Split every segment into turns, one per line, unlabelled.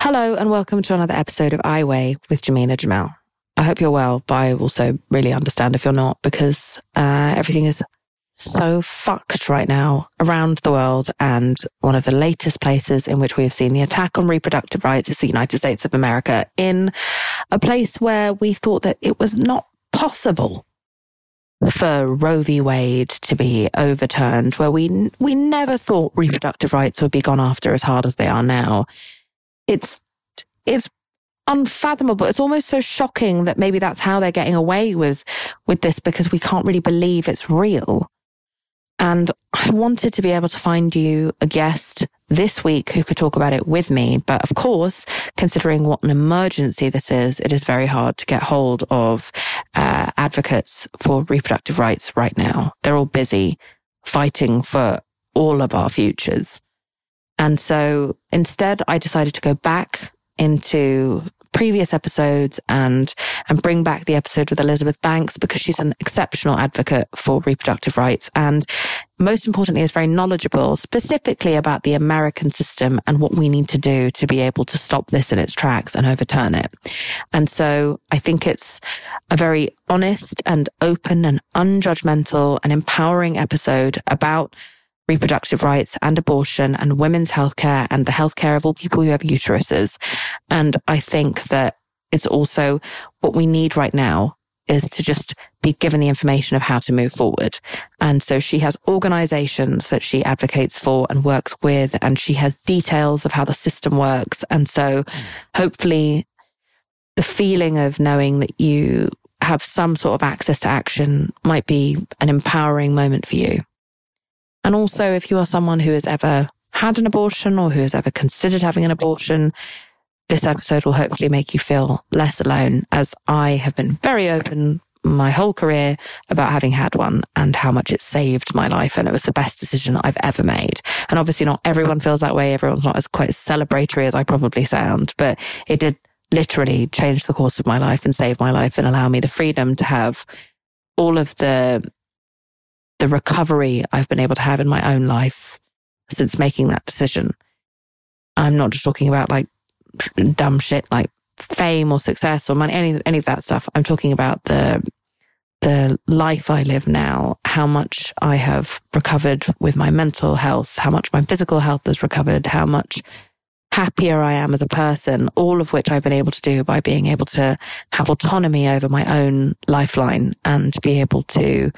Hello and welcome to another episode of I Weigh with Jameela Jamil. I hope you're well, but I also really understand if you're not, because everything is so fucked right now around the world, and one of the latest places in which we have seen the attack on reproductive rights is the United States of America, in a place where we thought that it was not possible for Roe v. Wade to be overturned, where we never thought reproductive rights would be gone after as hard as they are now. It's unfathomable. It's almost so shocking that maybe that's how they're getting away with this, because we can't really believe it's real. And I wanted to be able to find you a guest this week who could talk about it with me. But of course, considering what an emergency this is, it is very hard to get hold of advocates for reproductive rights right now. They're all busy fighting for all of our futures. And so instead, I decided to go back into previous episodes and bring back the episode with Elizabeth Banks, because she's an exceptional advocate for reproductive rights, and most importantly is very knowledgeable specifically about the American system and what we need to do to be able to stop this in its tracks and overturn it. And so I think it's a very honest and open and unjudgmental and empowering episode about reproductive rights and abortion and women's healthcare and the healthcare of all people who have uteruses. And I think that it's also what we need right now is to just be given the information of how to move forward. And so she has organizations that she advocates for and works with, and she has details of how the system works. And so hopefully the feeling of knowing that you have some sort of access to action might be an empowering moment for you. And also, if you are someone who has ever had an abortion or who has ever considered having an abortion, this episode will hopefully make you feel less alone, as I have been very open my whole career about having had one and how much it saved my life. And it was the best decision I've ever made. And obviously not everyone feels that way. Everyone's not as quite as celebratory as I probably sound, but it did literally change the course of my life and save my life and allow me the freedom to have all of the recovery I've been able to have in my own life since making that decision. I'm not just talking about like dumb shit like fame or success or money, any of that stuff. I'm talking about the life I live now, how much I have recovered with my mental health, how much my physical health has recovered, how much happier I am as a person, all of which I've been able to do by being able to have autonomy over my own lifeline and be able to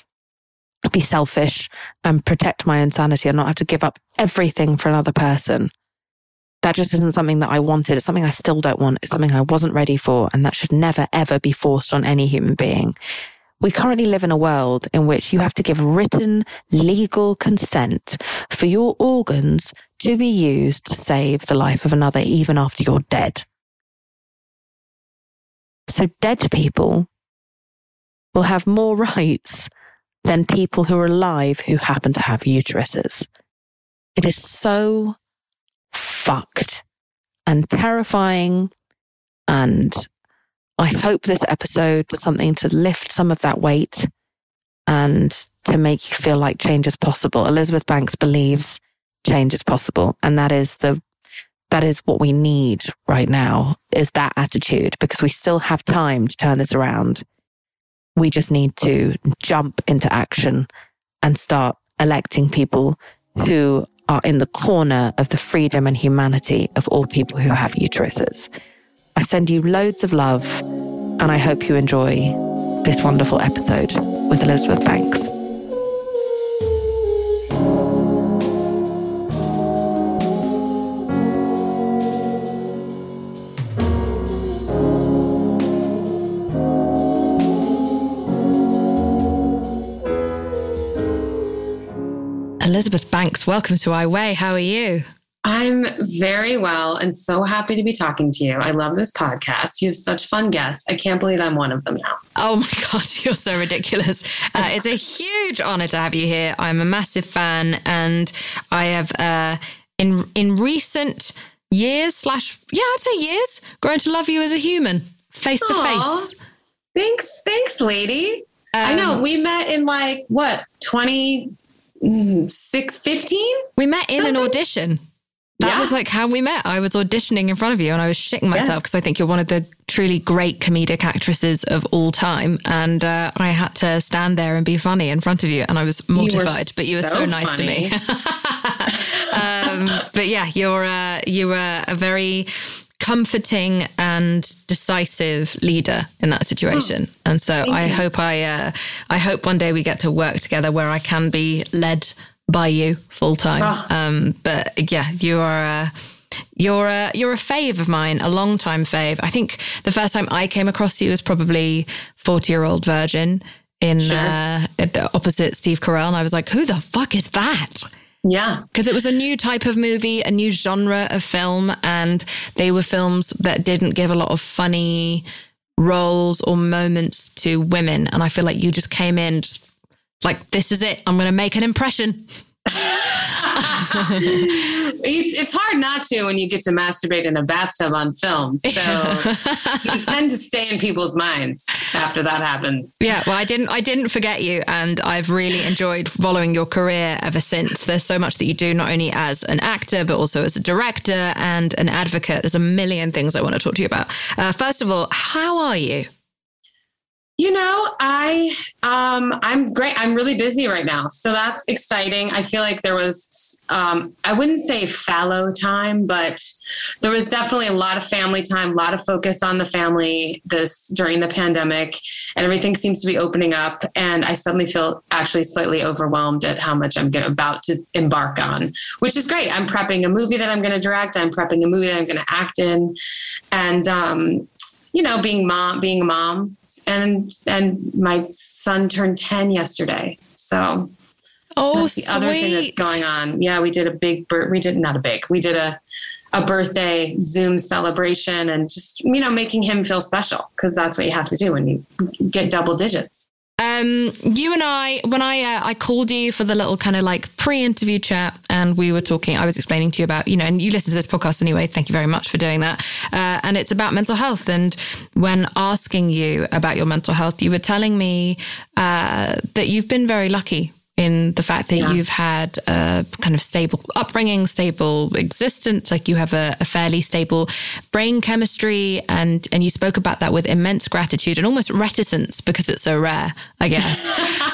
be selfish and protect my own sanity and not have to give up everything for another person. That just isn't something that I wanted. It's something I still don't want. It's something I wasn't ready for, and that should never, ever be forced on any human being. We currently live in a world in which you have to give written legal consent for your organs to be used to save the life of another, even after you're dead. So dead people will have more rights than people who are alive who happen to have uteruses. It is so fucked and terrifying, and I hope this episode was something to lift some of that weight and to make you feel like change is possible. Elizabeth Banks believes change is possible, and that is what we need right now, is that attitude, because we still have time to turn this around. We just need to jump into action and start electing people who are in the corner of the freedom and humanity of all people who have uteruses. I send you loads of love, and I hope you enjoy this wonderful episode with Elizabeth Banks. Elizabeth Banks, welcome to I Weigh. How are you?
I'm very well and so happy to be talking to you. I love this podcast. You have such fun guests. I can't believe I'm one of them now.
Oh my God, you're so ridiculous. It's a huge honor to have you here. I'm a massive fan, and I have, in recent years I'd say years, grown to love you as a human, face to face.
Thanks, lady. I know. We met in 2015?
We met in an audition. That was like how we met. I was auditioning in front of you and I was shitting myself because I think you're one of the truly great comedic actresses of all time. And I had to stand there and be funny in front of you. And I was mortified, but you were so nice to me. But yeah, you were a very comforting and decisive leader in that situation. And so I hope one day we get to work together where I can be led by you full time. But yeah, you're a fave of mine, a long time fave. I think the first time I came across you was probably 40-Year-Old Virgin in opposite Steve Carell. And I was like, who the fuck is that?
Yeah.
Because it was a new type of movie, a new genre of film. And they were films that didn't give a lot of funny roles or moments to women. And I feel like you just came in just like, this is it. I'm going to make an impression.
It's hard not to when you get to masturbate in a bathtub on film. So you tend to stay in people's minds after that happens.
Yeah, well, I didn't forget you, and I've really enjoyed following your career ever since. There's so much that you do, not only as an actor, but also as a director and an advocate. There's a million things I want to talk to you about. First of all, how are you?
You know, I'm great. I'm really busy right now. So that's exciting. I feel like there was, I wouldn't say fallow time, but there was definitely a lot of family time, a lot of focus on the family during the pandemic, and everything seems to be opening up. And I suddenly feel actually slightly overwhelmed at how much I'm about to embark on, which is great. I'm prepping a movie that I'm going to direct. I'm prepping a movie that I'm going to act in. And, you know, being a mom. And my son turned 10 yesterday. So that's the other thing that's going on. Yeah, we did a birthday Zoom celebration and just, you know, making him feel special, because that's what you have to do when you get double digits.
You and I called you for the little kind of like pre-interview chat, and we were talking, I was explaining to you about, you know, and you listen to this podcast anyway. Thank you very much for doing that. And it's about mental health. And when asking you about your mental health, you were telling me, that you've been very lucky in the fact that you've had a kind of stable upbringing, stable existence, like you have a fairly stable brain chemistry, and you spoke about that with immense gratitude and almost reticence because it's so rare, I guess.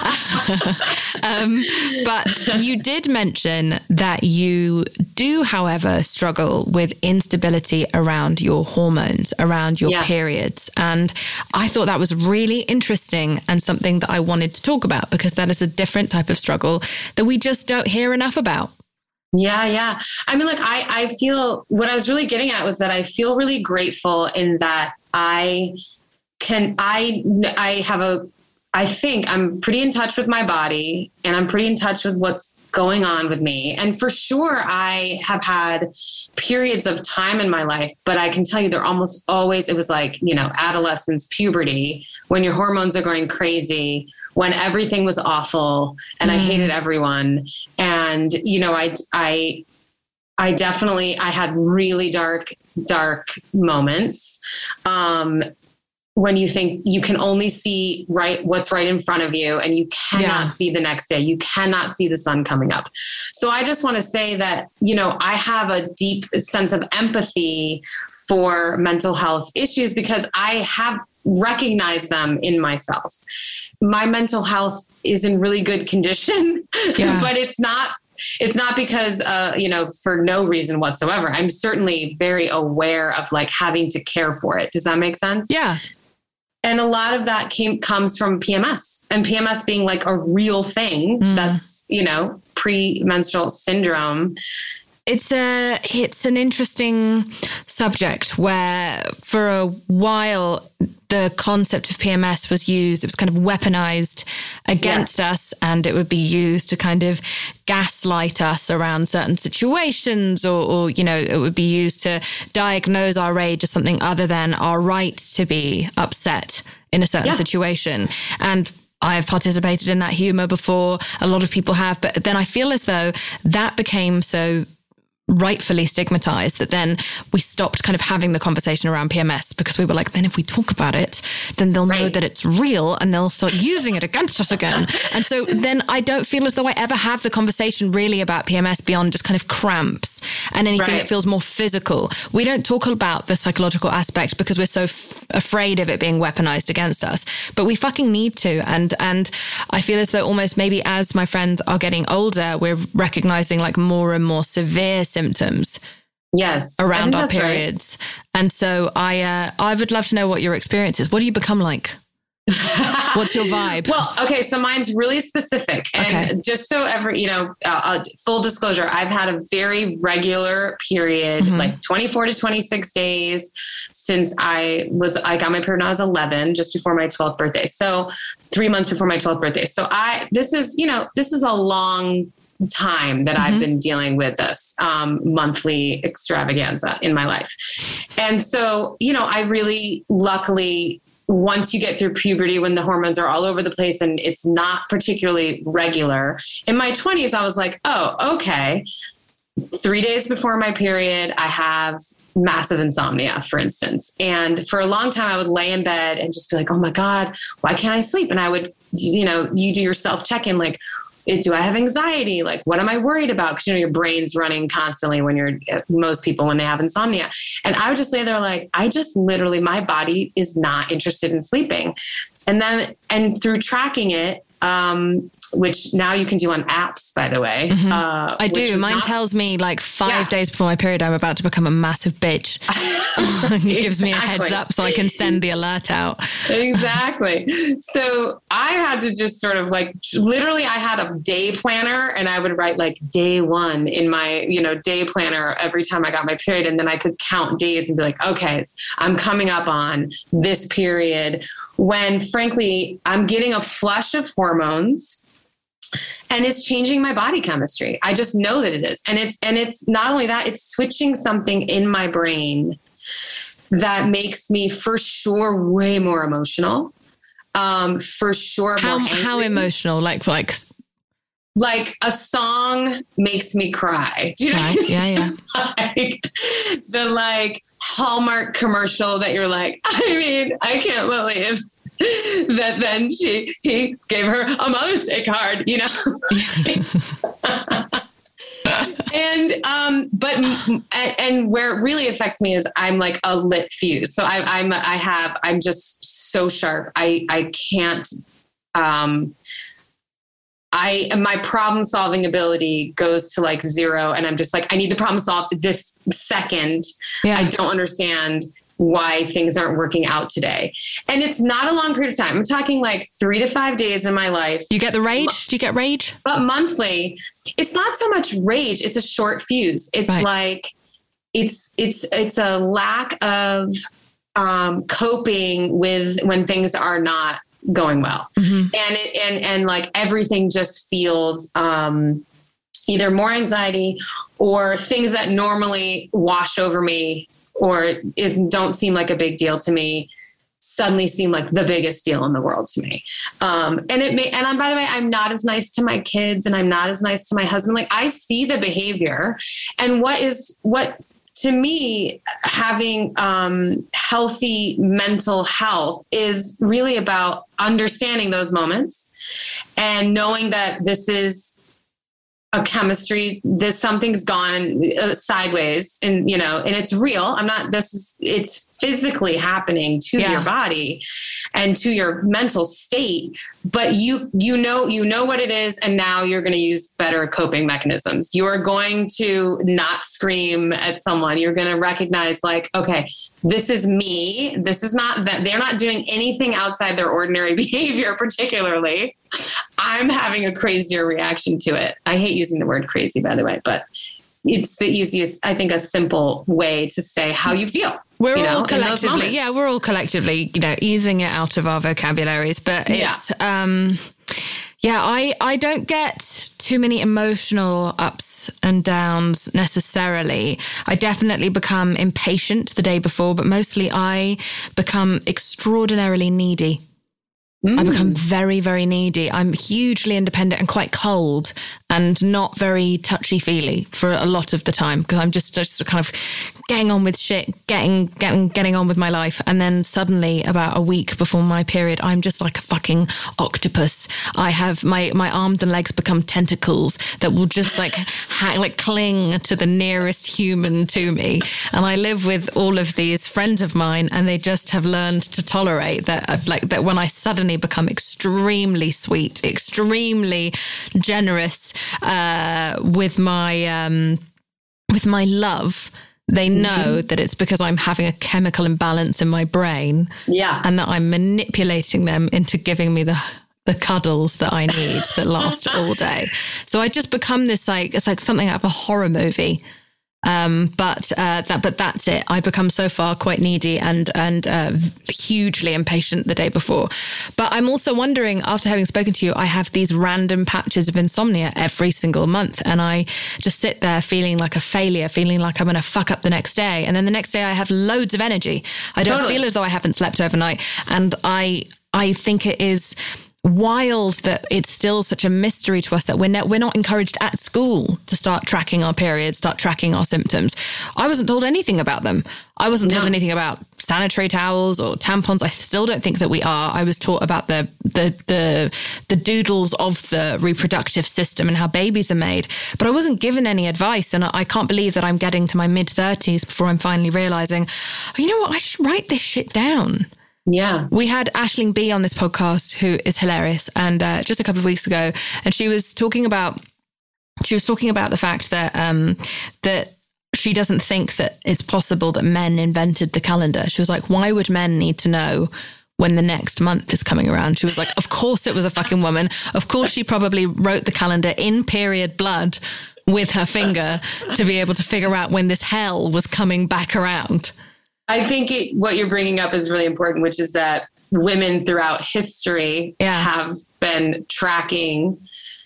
But you did mention that you do, however, struggle with instability around your hormones, around your periods. And I thought that was really interesting and something that I wanted to talk about, because that is a different type of struggle that we just don't hear enough about.
Yeah. I mean, like, I feel, what I was really getting at was that I feel really grateful in that I think I'm pretty in touch with my body, and I'm pretty in touch with what's going on with me. And for sure, I have had periods of time in my life, but I can tell you they're almost always, it was like, you know, adolescence, puberty, when your hormones are going crazy, when everything was awful and I hated everyone. And, you know, I had really dark moments. When you think you can only see what's right in front of you, and you cannot see the next day. You cannot see the sun coming up. So I just want to say that, you know, I have a deep sense of empathy for mental health issues because I have recognized them in myself. My mental health is in really good condition, but it's not because, you know, for no reason whatsoever. I'm certainly very aware of like having to care for it. Does that make sense?
Yeah.
And a lot of that comes from PMS, and PMS being like a real thing that's, you know, premenstrual syndrome.
It's an interesting subject where for a while the concept of PMS was used. It was kind of weaponized against us, and it would be used to kind of gaslight us around certain situations, or, you know, it would be used to diagnose our age as something other than our right to be upset in a certain situation. And I've participated in that humor before. A lot of people have, but then I feel as though that became so
rightfully stigmatized, that then we stopped kind of having the conversation around PMS because we were like, then if we talk about it, then they'll know that it's real and they'll start using it against us again. And so then I don't feel as though I ever have the conversation really about PMS beyond just kind of cramps and anything that feels more physical. We don't talk about the psychological aspect because we're so afraid of it being weaponized against us, but we fucking need to. And I feel as though almost maybe as my friends are getting older, we're recognizing like more and more severe symptoms around our periods. Right. And so I would love to know what your experience is. What do you become like? What's your vibe?
Well, okay, so mine's really specific. And just so full disclosure, I've had a very regular period, like 24 to 26 days since I got my period when I was 11, just before my 12th birthday. So 3 months before my 12th birthday. So this is a long time that I've been dealing with this monthly extravaganza in my life. And so, I really luckily, once you get through puberty, when the hormones are all over the place and it's not particularly regular, in my 20s, I was like, oh, okay. 3 days before my period, I have massive insomnia, for instance. And for a long time, I would lay in bed and just be like, oh my God, why can't I sleep? And I would, you do your self-check-in, like, do I have anxiety? Like, what am I worried about? Because, your brain's running constantly when most people, when they have insomnia. And I would just lay there like, my body is not interested in sleeping. And through tracking it, which now you can do on apps, by the way.
I do. Mine tells me like 5 days before my period, I'm about to become a massive bitch. It gives me a heads up so I can send the alert out.
Exactly. So I had to just sort of like, literally I had a day planner and I would write like day 1 in my, day planner every time I got my period. And then I could count days and be like, okay, I'm coming up on this period when frankly, I'm getting a flush of hormones. And it's changing my body chemistry. I just know that it is. And it's not only that, it's switching something in my brain that makes me for sure way more emotional. For sure.
How emotional? Like
a song makes me cry. Do you know what I mean?
Yeah.
Like the Hallmark commercial that you're like, I can't believe that then he gave her a Mother's Day card, and where it really affects me is I'm like a lit fuse. So I'm just so sharp. I can't, my problem solving ability goes to like 0. And I'm just like, I need the problem solved this second. Yeah. I don't understand why things aren't working out today. And it's not a long period of time. I'm talking like 3 to 5 days in my life.
You get the rage? Do you get rage?
But monthly, it's not so much rage. It's a short fuse. It's like, it's a lack of coping with when things are not going well. And like everything just feels either more anxiety or things that normally wash over me or don't seem like a big deal to me suddenly seem like the biggest deal in the world to me. And by the way, I'm not as nice to my kids and I'm not as nice to my husband. Like I see the behavior and what to me, having healthy mental health is really about understanding those moments and knowing that this is a chemistry, something's gone sideways and, and it's real. It's physically happening to your body and to your mental state, but you know what it is. And now you're going to use better coping mechanisms. You are going to not scream at someone. You're going to recognize like, okay, this is me. This is not that they're not doing anything outside their ordinary behavior, particularly. I'm having a crazier reaction to it. I hate using the word crazy, by the way, but it's the easiest, I think, a simple way to say how you feel.
We're all collectively, easing it out of our vocabularies, but it's, I don't get too many emotional ups and downs necessarily. I definitely become impatient the day before, but mostly I become extraordinarily needy. I become very, very needy. I'm hugely independent and quite cold and not very touchy-feely for a lot of the time because I'm just kind of getting on with shit, getting on with my life. And then suddenly about a week before my period, I'm just like a fucking octopus. I have my arms and legs become tentacles that will just like cling to the nearest human to me. And I live with all of these friends of mine and they just have learned to tolerate that when I suddenly become extremely sweet, extremely generous with my love, they know that it's because I'm having a chemical imbalance in my brain, and that I'm manipulating them into giving me the cuddles that I need that last all day. So I just become this it's like something out of a horror movie. But that's it. I become so far quite needy and hugely impatient the day before. But I'm also wondering, after having spoken to you, I have these random patches of insomnia every single month. And I just sit there feeling like a failure, feeling like I'm going to fuck up the next day. And then the next day I have loads of energy. I don't feel as though I haven't slept overnight. And I think it is wild that it's still such a mystery to us that we're not encouraged at school to start tracking our periods, start tracking our symptoms. I wasn't told anything about them. I wasn't told anything about sanitary towels or tampons. I still don't think that we are. I was taught about the doodles of the reproductive system and how babies are made, but I wasn't given any advice. And I can't believe that I'm getting to my mid-30s before I'm finally realizing, you know what, I should write this shit down.
Yeah.
We had Aisling B on this podcast, who is hilarious, and just a couple of weeks ago, and she was talking about the fact that that she doesn't think that it's possible that men invented the calendar. She was like, why would men need to know when the next month is coming around? She was like, of course it was a fucking woman. Of course she probably wrote the calendar in period blood with her finger to be able to figure out when this hell was coming back around.
I think what you're bringing up is really important, which is that women throughout history have been tracking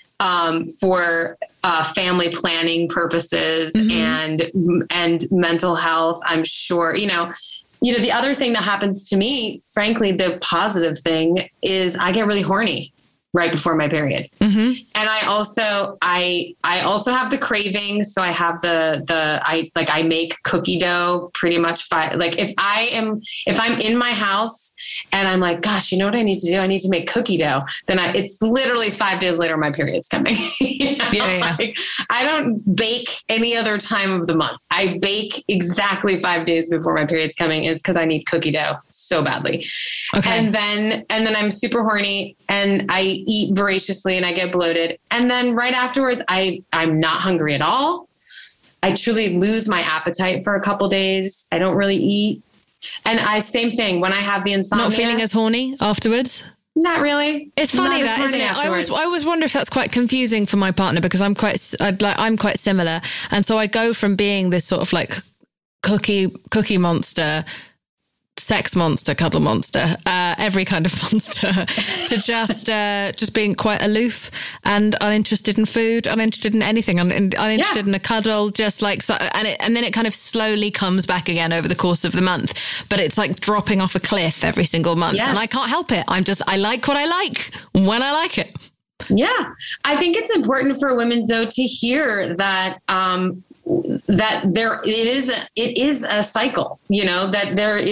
for family planning purposes and mental health. I'm sure, you know, the other thing that happens to me, frankly, the positive thing is I get really horny right before my period. And I also have the cravings. So I have I make cookie dough pretty much if I'm in my house and I'm like, gosh, you know what I need to do? I need to make cookie dough. Then it's literally 5 days later, my period's coming. I don't bake any other time of the month. I bake exactly 5 days before my period's coming. It's because I need cookie dough so badly. Okay. And then I'm super horny and I eat voraciously and I get bloated. And then right afterwards, I'm not hungry at all. I truly lose my appetite for a couple days. I don't really eat. And same thing when I have the insomnia.
Not feeling as horny afterwards?
Not really.
It's funny that, isn't it? I always wonder if that's quite confusing for my partner because I'm quite similar. And so I go from being this sort of like cookie monster, sex monster, cuddle monster, every kind of monster, to just being quite aloof and uninterested in food, uninterested in anything, uninterested in a cuddle, just like so, and then it kind of slowly comes back again over the course of the month. But it's like dropping off a cliff every single month, and I can't help it. I like what I like when I like it.
Yeah, I think it's important for women though to hear that. That it is a cycle, that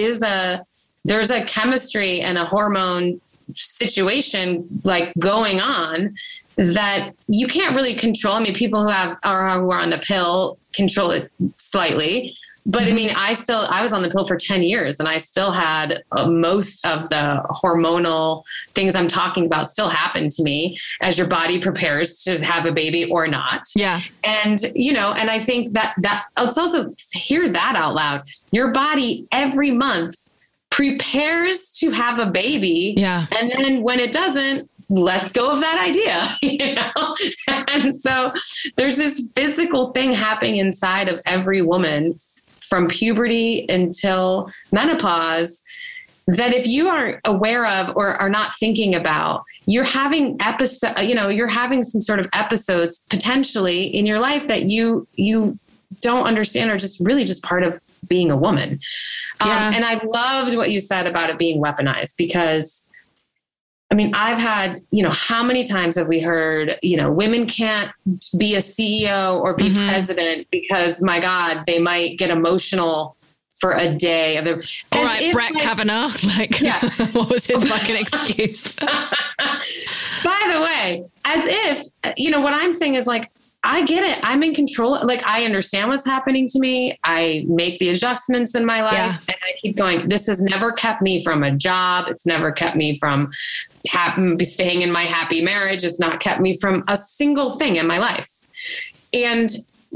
there's a chemistry and a hormone situation like going on that you can't really control. I mean, people who are on the pill control it slightly, but I mean, I was on the pill for 10 years and I still had most of the hormonal things I'm talking about still happen to me as your body prepares to have a baby or not. Yeah. And, and I think that let's also hear that out loud. Your body every month prepares to have a baby. Yeah. And then when it doesn't, let's go of that idea, And so there's this physical thing happening inside of every woman from puberty until menopause that if you aren't aware of or are not thinking about, you're having you're having some sort of episodes potentially in your life that you don't understand are just really just part of being a woman. And I loved what you said about it being weaponized because I mean, I've had, how many times have we heard, women can't be a CEO or be president because, my God, they might get emotional for a day. All
right, Brett Kavanaugh, what was his fucking excuse?
By the way, as if, what I'm saying is like, I get it. I'm in control. Like, I understand what's happening to me. I make the adjustments in my life and I keep going. This has never kept me from a job. It's never kept me from staying in my happy marriage. It's not kept me from a single thing in my life. And,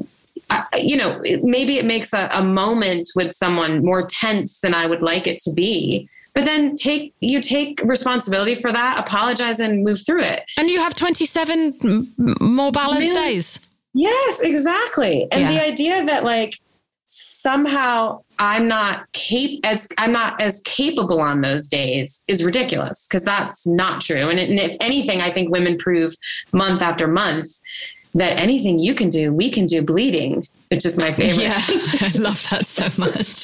maybe it makes a moment with someone more tense than I would like it to be. But then you take responsibility for that, apologize, and move through it.
And you have 27 more balanced days.
Yes, exactly. And the idea that like somehow I'm not as capable on those days is ridiculous, because that's not true. And if anything, I think women prove month after month that anything you can do, we can do bleeding, which is my favorite.
Yeah, I love that so much.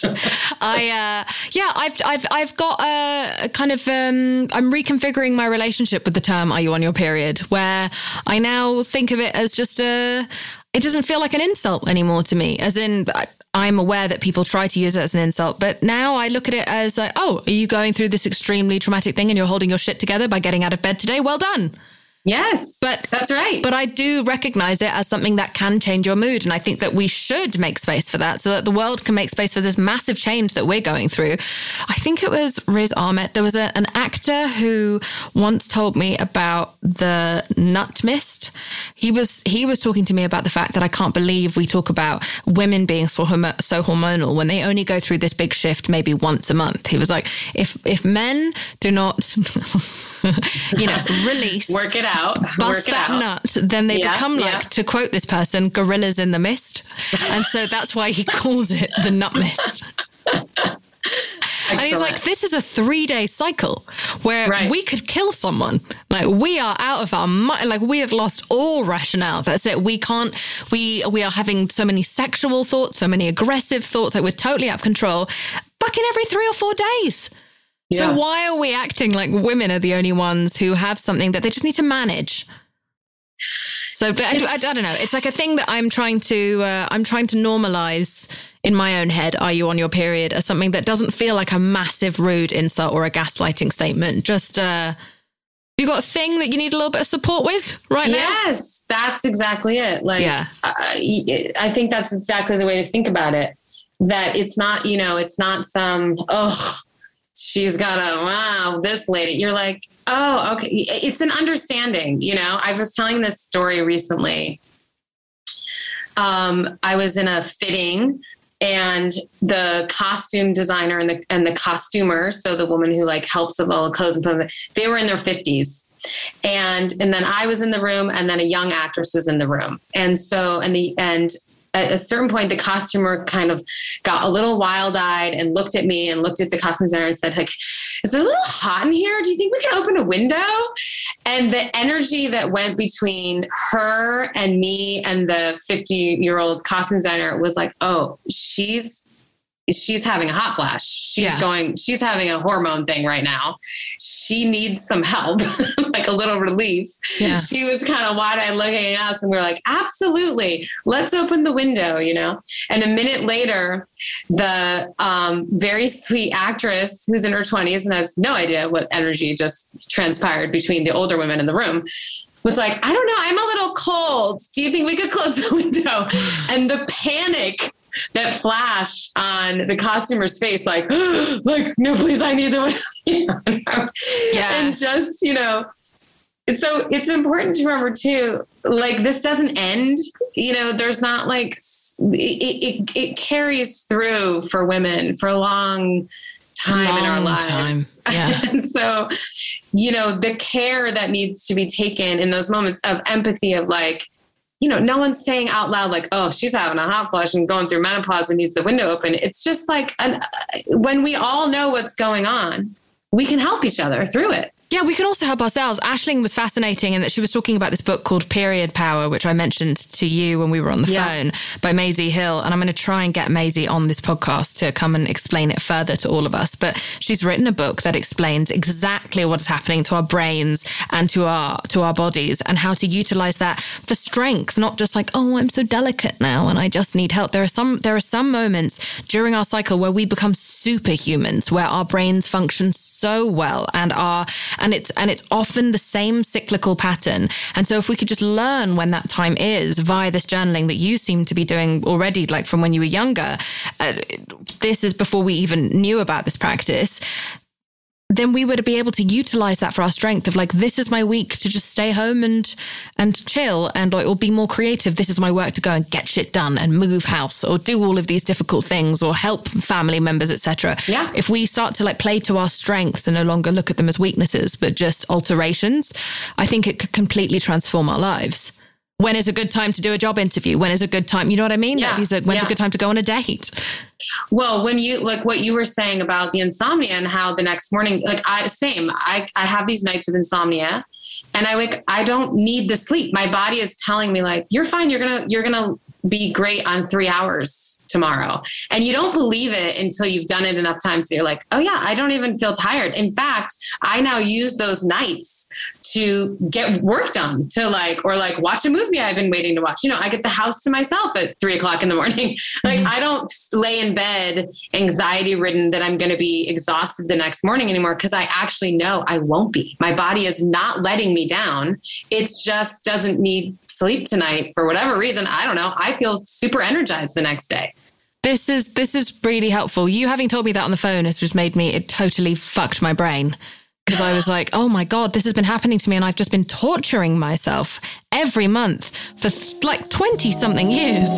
I've got a kind of, I'm reconfiguring my relationship with the term, are you on your period? Where I now think of it as just it doesn't feel like an insult anymore to me. As in, I'm aware that people try to use it as an insult, but now I look at it as like, oh, are you going through this extremely traumatic thing and you're holding your shit together by getting out of bed today? Well done.
Yes, but that's right.
But I do recognize it as something that can change your mood. And I think that we should make space for that so that the world can make space for this massive change that we're going through. I think it was Riz Ahmed. There was an actor who once told me about the nut mist. He was talking to me about the fact that I can't believe we talk about women being so hormonal when they only go through this big shift maybe once a month. He was like, if men do not, release,
work it out.
Bust that nut, then they become like, to quote this person, gorillas in the mist. And so that's why he calls it the nut mist. And he's like, this is a 3-day cycle where we could kill someone. Like, we are out of our mind. Like, we have lost all rationale. That's it. We are having so many sexual thoughts, so many aggressive thoughts. Like, we're totally out of control. Fucking every 3 or 4 days. Yeah. So why are we acting like women are the only ones who have something that they just need to manage? So I don't know. It's like a thing that I'm trying to normalize in my own head. Are you on your period? As something that doesn't feel like a massive rude insult or a gaslighting statement. Just you got a thing that you need a little bit of support with right now?
Yes, that's exactly it. Like, I think that's exactly the way to think about it. That it's not, it's not some, she's got this lady. You're like, oh, okay. It's an understanding, I was telling this story recently. I was in a fitting and the costume designer and the costumer, so the woman who like helps with all the clothes and clothing, they were in their 50s. And then I was in the room and then a young actress was in the room. And so, at a certain point, the costumer kind of got a little wild-eyed and looked at me and looked at the costume designer and said, like, is it a little hot in here? Do you think we can open a window? And the energy that went between her and me and the 50-year-old costume designer was like, oh, she's having a hot flash. She's having a hormone thing right now. She needs some help, like a little relief. Yeah. She was kind of wide-eyed looking at us and we were like, absolutely, let's open the window, And a minute later, the very sweet actress who's in her 20s and has no idea what energy just transpired between the older women in the room was like, I don't know, I'm a little cold. Do you think we could close the window? And the panic that flashed on the costumer's face, like, no, please, I need the one. And just, so it's important to remember too, like, this doesn't end, there's not like, it carries through for women for a long time in our lives. Yeah. And so, the care that needs to be taken in those moments of empathy of like, no one's saying out loud, like, oh, she's having a hot flash and going through menopause and needs the window open. It's just like when we all know what's going on, we can help each other through it.
Yeah, we can also help ourselves. Aisling was fascinating in that she was talking about this book called Period Power, which I mentioned to you when we were on the phone, by Maisie Hill. And I'm going to try and get Maisie on this podcast to come and explain it further to all of us. But she's written a book that explains exactly what is happening to our brains and to our bodies, and how to utilize that for strength, not just like, oh, I'm so delicate now and I just need help. There are some moments during our cycle where we become superhumans, where our brains function so well and it's often the same cyclical pattern. And so if we could just learn when that time is via this journaling that you seem to be doing already, like from when you were younger, this is before we even knew about this practice, then we would be able to utilize that for our strength of like, this is my week to just stay home and chill and like, or be more creative. This is my work to go and get shit done and move house or do all of these difficult things or help family members, etc.
Yeah.
If we start to like play to our strengths and no longer look at them as weaknesses, but just alterations, I think it could completely transform our lives. When is a good time to do a job interview? When is a good time? You know what I mean?
Yeah.
When's a good time to go on a date?
Well, when you like what you were saying about the insomnia and how the next morning, like I have these nights of insomnia and I don't need the sleep. My body is telling me like, you're fine. You're going to be great on 3 hours tomorrow. And you don't believe it until you've done it enough times. So you're like, oh yeah, I don't even feel tired. In fact, I now use those nights to get work done, to like watch a movie I've been waiting to watch. You know, I get the house to myself at 3:00 in the morning. Like I don't lay in bed anxiety ridden that I'm going to be exhausted the next morning anymore. Cause I actually know I won't be. My body is not letting me down. It's just doesn't need sleep tonight for whatever reason. I don't know. I feel super energized the next day.
This is really helpful. You having told me that on the phone has just made me, it totally fucked my brain. Because I was like, oh my God, this has been happening to me. And I've just been torturing myself every month for like 20 something years.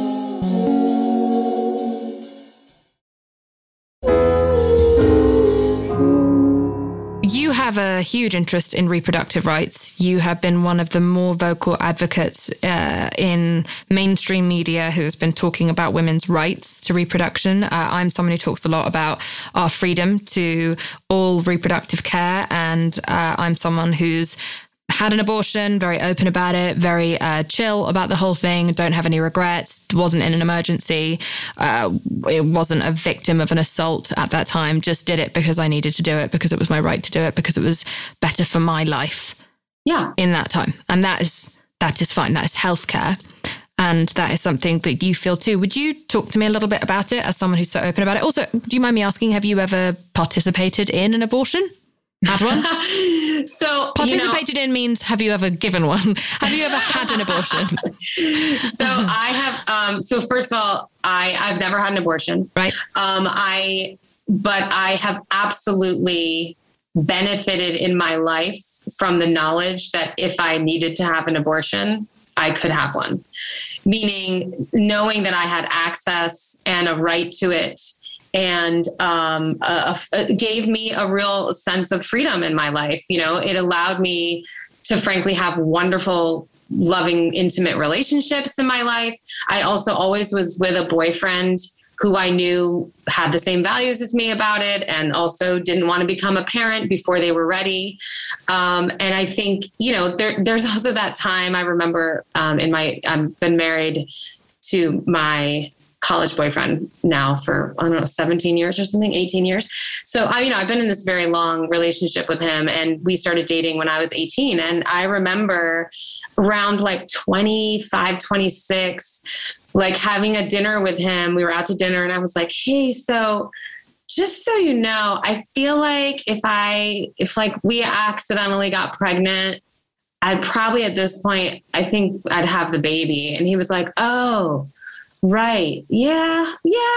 You have a huge interest in reproductive rights. You have been one of the more vocal advocates in mainstream media who has been talking about women's rights to reproduction. I'm someone who talks a lot about our freedom to all reproductive care. And I'm someone who's had an abortion, very open about it, very chill about the whole thing, don't have any regrets, wasn't in an emergency, it wasn't a victim of an assault at that time, just did it because I needed to do it, because it was my right to do it, because it was better for my life in that time. And that is fine. That is healthcare. And that is something that you feel too. Would you talk to me a little bit about it as someone who's so open about it? Also, do you mind me asking, have you ever participated in an abortion? Had one?
So
participated in means have you ever given one? Have you ever had an abortion?
So I have. So first of all, I've never had an abortion.
Right.
But I have absolutely benefited in my life from the knowledge that if I needed to have an abortion, I could have one. Meaning knowing that I had access and a right to it. And gave me a real sense of freedom in my life. You know, it allowed me to frankly have wonderful, loving, intimate relationships in my life. I also always was with a boyfriend who I knew had the same values as me about it and also didn't want to become a parent before they were ready. And I think, you know, there's also that time I remember I've been married to my college boyfriend now for, 17 years or something, 18 years. So I've been in this very long relationship with him and we started dating when I was 18. And I remember around like 25, 26, like having a dinner with him. We were out to dinner and I was like, hey, so just so you know, I feel like if we accidentally got pregnant, I'd probably at this point, I think I'd have the baby. And he was like, oh, right. Yeah.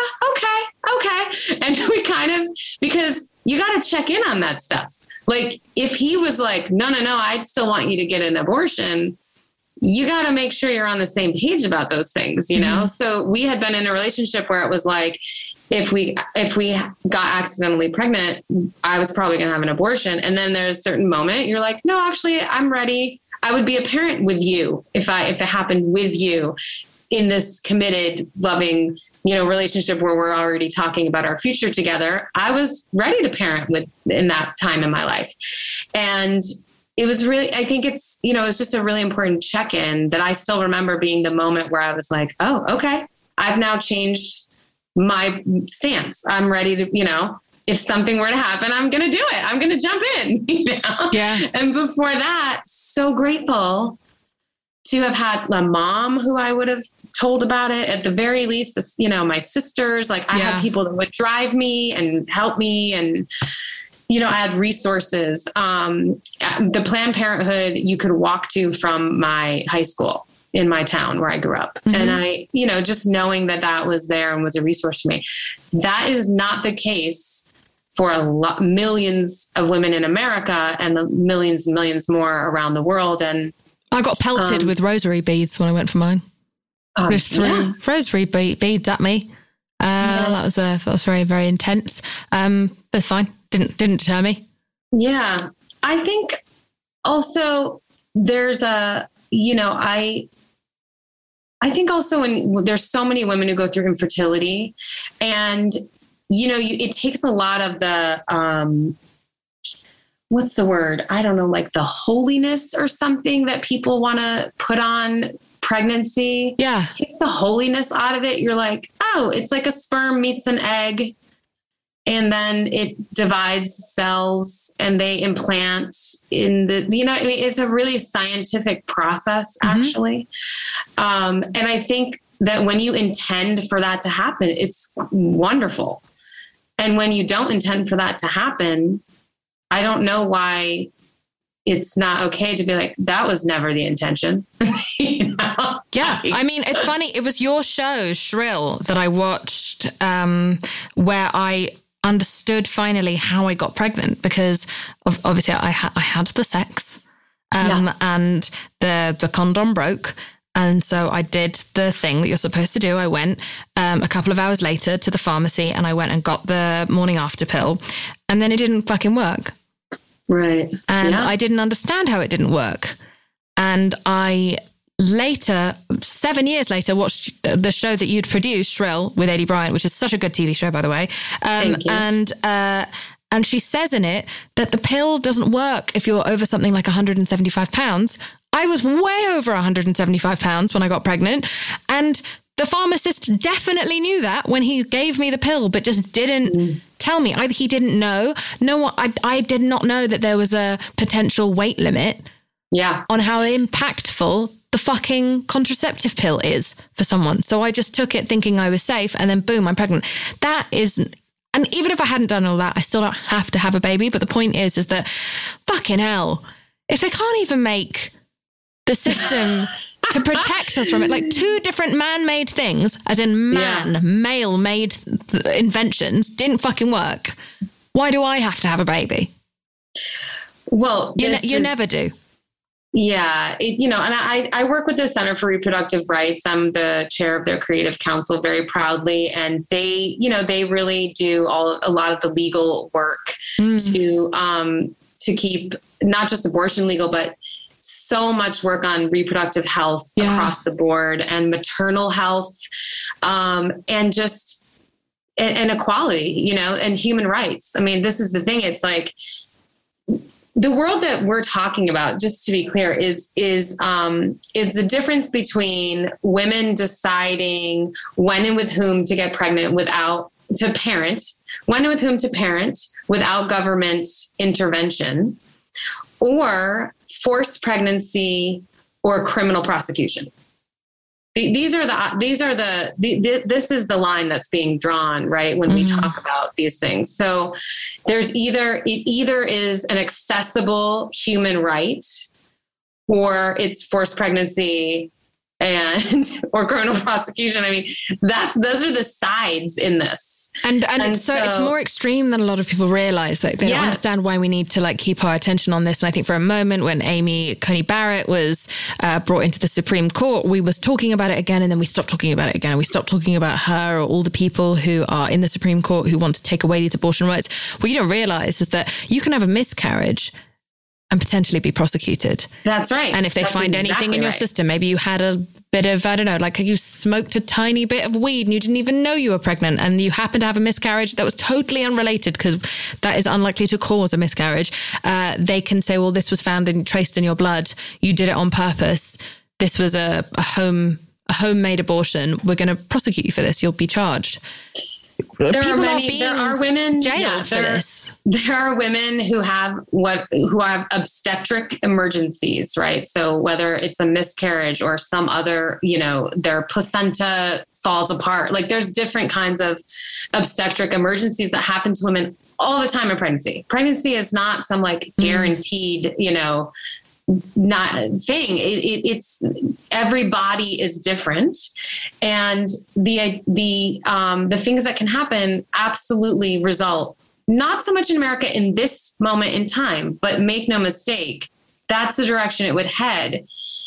Okay. And we because you got to check in on that stuff. Like if he was like, no, I'd still want you to get an abortion. You got to make sure you're on the same page about those things, you know? So we had been in a relationship where it was like, if we got accidentally pregnant, I was probably going to have an abortion. And then there's a certain moment you're like, no, actually I'm ready. I would be a parent with you if it happened with you in this committed, loving, relationship where we're already talking about our future together, I was ready to parent in that time in my life. And it was really, I think it's, it's just a really important check-in that I still remember being the moment where I was like, oh, okay, I've now changed my stance. I'm ready to, if something were to happen, I'm going to do it. I'm going to jump in,
Yeah.
And before that, so grateful to have had a mom who I would have told about it, at the very least, my sisters, I had people that would drive me and help me, and I had resources. The Planned Parenthood you could walk to from my high school in my town where I grew up. Mm-hmm. And I, just knowing that was there and was a resource for me. That is not the case for millions of women in America and millions and millions more around the world. And
I got pelted with rosary beads when I went for mine. Just threw rosary beads at me. That was very, very intense. It's fine. Didn't deter me.
Yeah. I think also there's I think also when there's so many women who go through infertility, and, it takes a lot of the, what's the word? I don't know, like the holiness or something that people want to put on pregnancy.
Yeah.
It takes the holiness out of it. You're like, oh, it's like a sperm meets an egg, and then it divides cells and they implant in the, it's a really scientific process, actually. Mm-hmm. And I think that when you intend for that to happen, it's wonderful. And when you don't intend for that to happen, I don't know why it's not okay to be like, that was never the intention.
Yeah. I mean, it's funny. It was your show, Shrill, that I watched, where I understood finally how I got pregnant, because obviously I had the sex, and the condom broke. And so I did the thing that you're supposed to do. I went a couple of hours later to the pharmacy, and I went and got the morning after pill, and then it didn't fucking work.
Right.
And I didn't understand how it didn't work. And I later, 7 years later, watched the show that you'd produced, Shrill, with Aidy Bryant, which is such a good TV show, by the way.
Thank you.
And she says in it that the pill doesn't work if you're over something like 175 pounds. I was way over 175 pounds when I got pregnant. And the pharmacist definitely knew that when he gave me the pill, but just didn't tell me. He didn't know. I did not know that there was a potential weight limit on how impactful the fucking contraceptive pill is for someone. So I just took it thinking I was safe, and then boom, I'm pregnant. That is, and even if I hadn't done all that, I still don't have to have a baby. But the point is that fucking hell, if they can't even make the system to protect us from it, like two different man-made things, as in male-made inventions, didn't fucking work. Why do I have to have a baby?
Well,
you never do.
Yeah. And I work with the Center for Reproductive Rights. I'm the chair of their creative council very proudly. And they really do a lot of the legal work to keep not just abortion legal, but so much work on reproductive health across the board, and maternal health, and just and equality, and human rights. I mean, this is the thing. It's like the world that we're talking about, just to be clear, is the difference between women deciding when and with whom to get pregnant when and with whom to parent without government intervention, or forced pregnancy or criminal prosecution. This is the line that's being drawn, right? When we talk about these things. So it either is an accessible human right, or it's forced pregnancy or criminal prosecution. I mean, those are the sides in this. And
so it's more extreme than a lot of people realize. Like, they don't understand why we need to keep our attention on this. And I think for a moment when Amy Coney Barrett was brought into the Supreme Court, we was talking about it again, and then we stopped talking about it again. And we stopped talking about her or all the people who are in the Supreme Court who want to take away these abortion rights. What you don't realize is that you can have a miscarriage and potentially be prosecuted.
That's right.
And if they find anything in your system, maybe you had a bit of, I don't know, like you smoked a tiny bit of weed and you didn't even know you were pregnant and you happened to have a miscarriage that was totally unrelated, because that is unlikely to cause a miscarriage, they can say, well, this was found and traced in your blood. You did it on purpose. This was a homemade abortion. We're going to prosecute you for this. You'll be charged.
There are women
jailed for this.
There are women who have obstetric emergencies, right? So whether it's a miscarriage or some other, their placenta falls apart, like there's different kinds of obstetric emergencies that happen to women all the time in pregnancy. Pregnancy is not some like guaranteed, not thing. It's every body is different, and the things that can happen absolutely result not so much in America in this moment in time, but make no mistake, that's the direction it would head.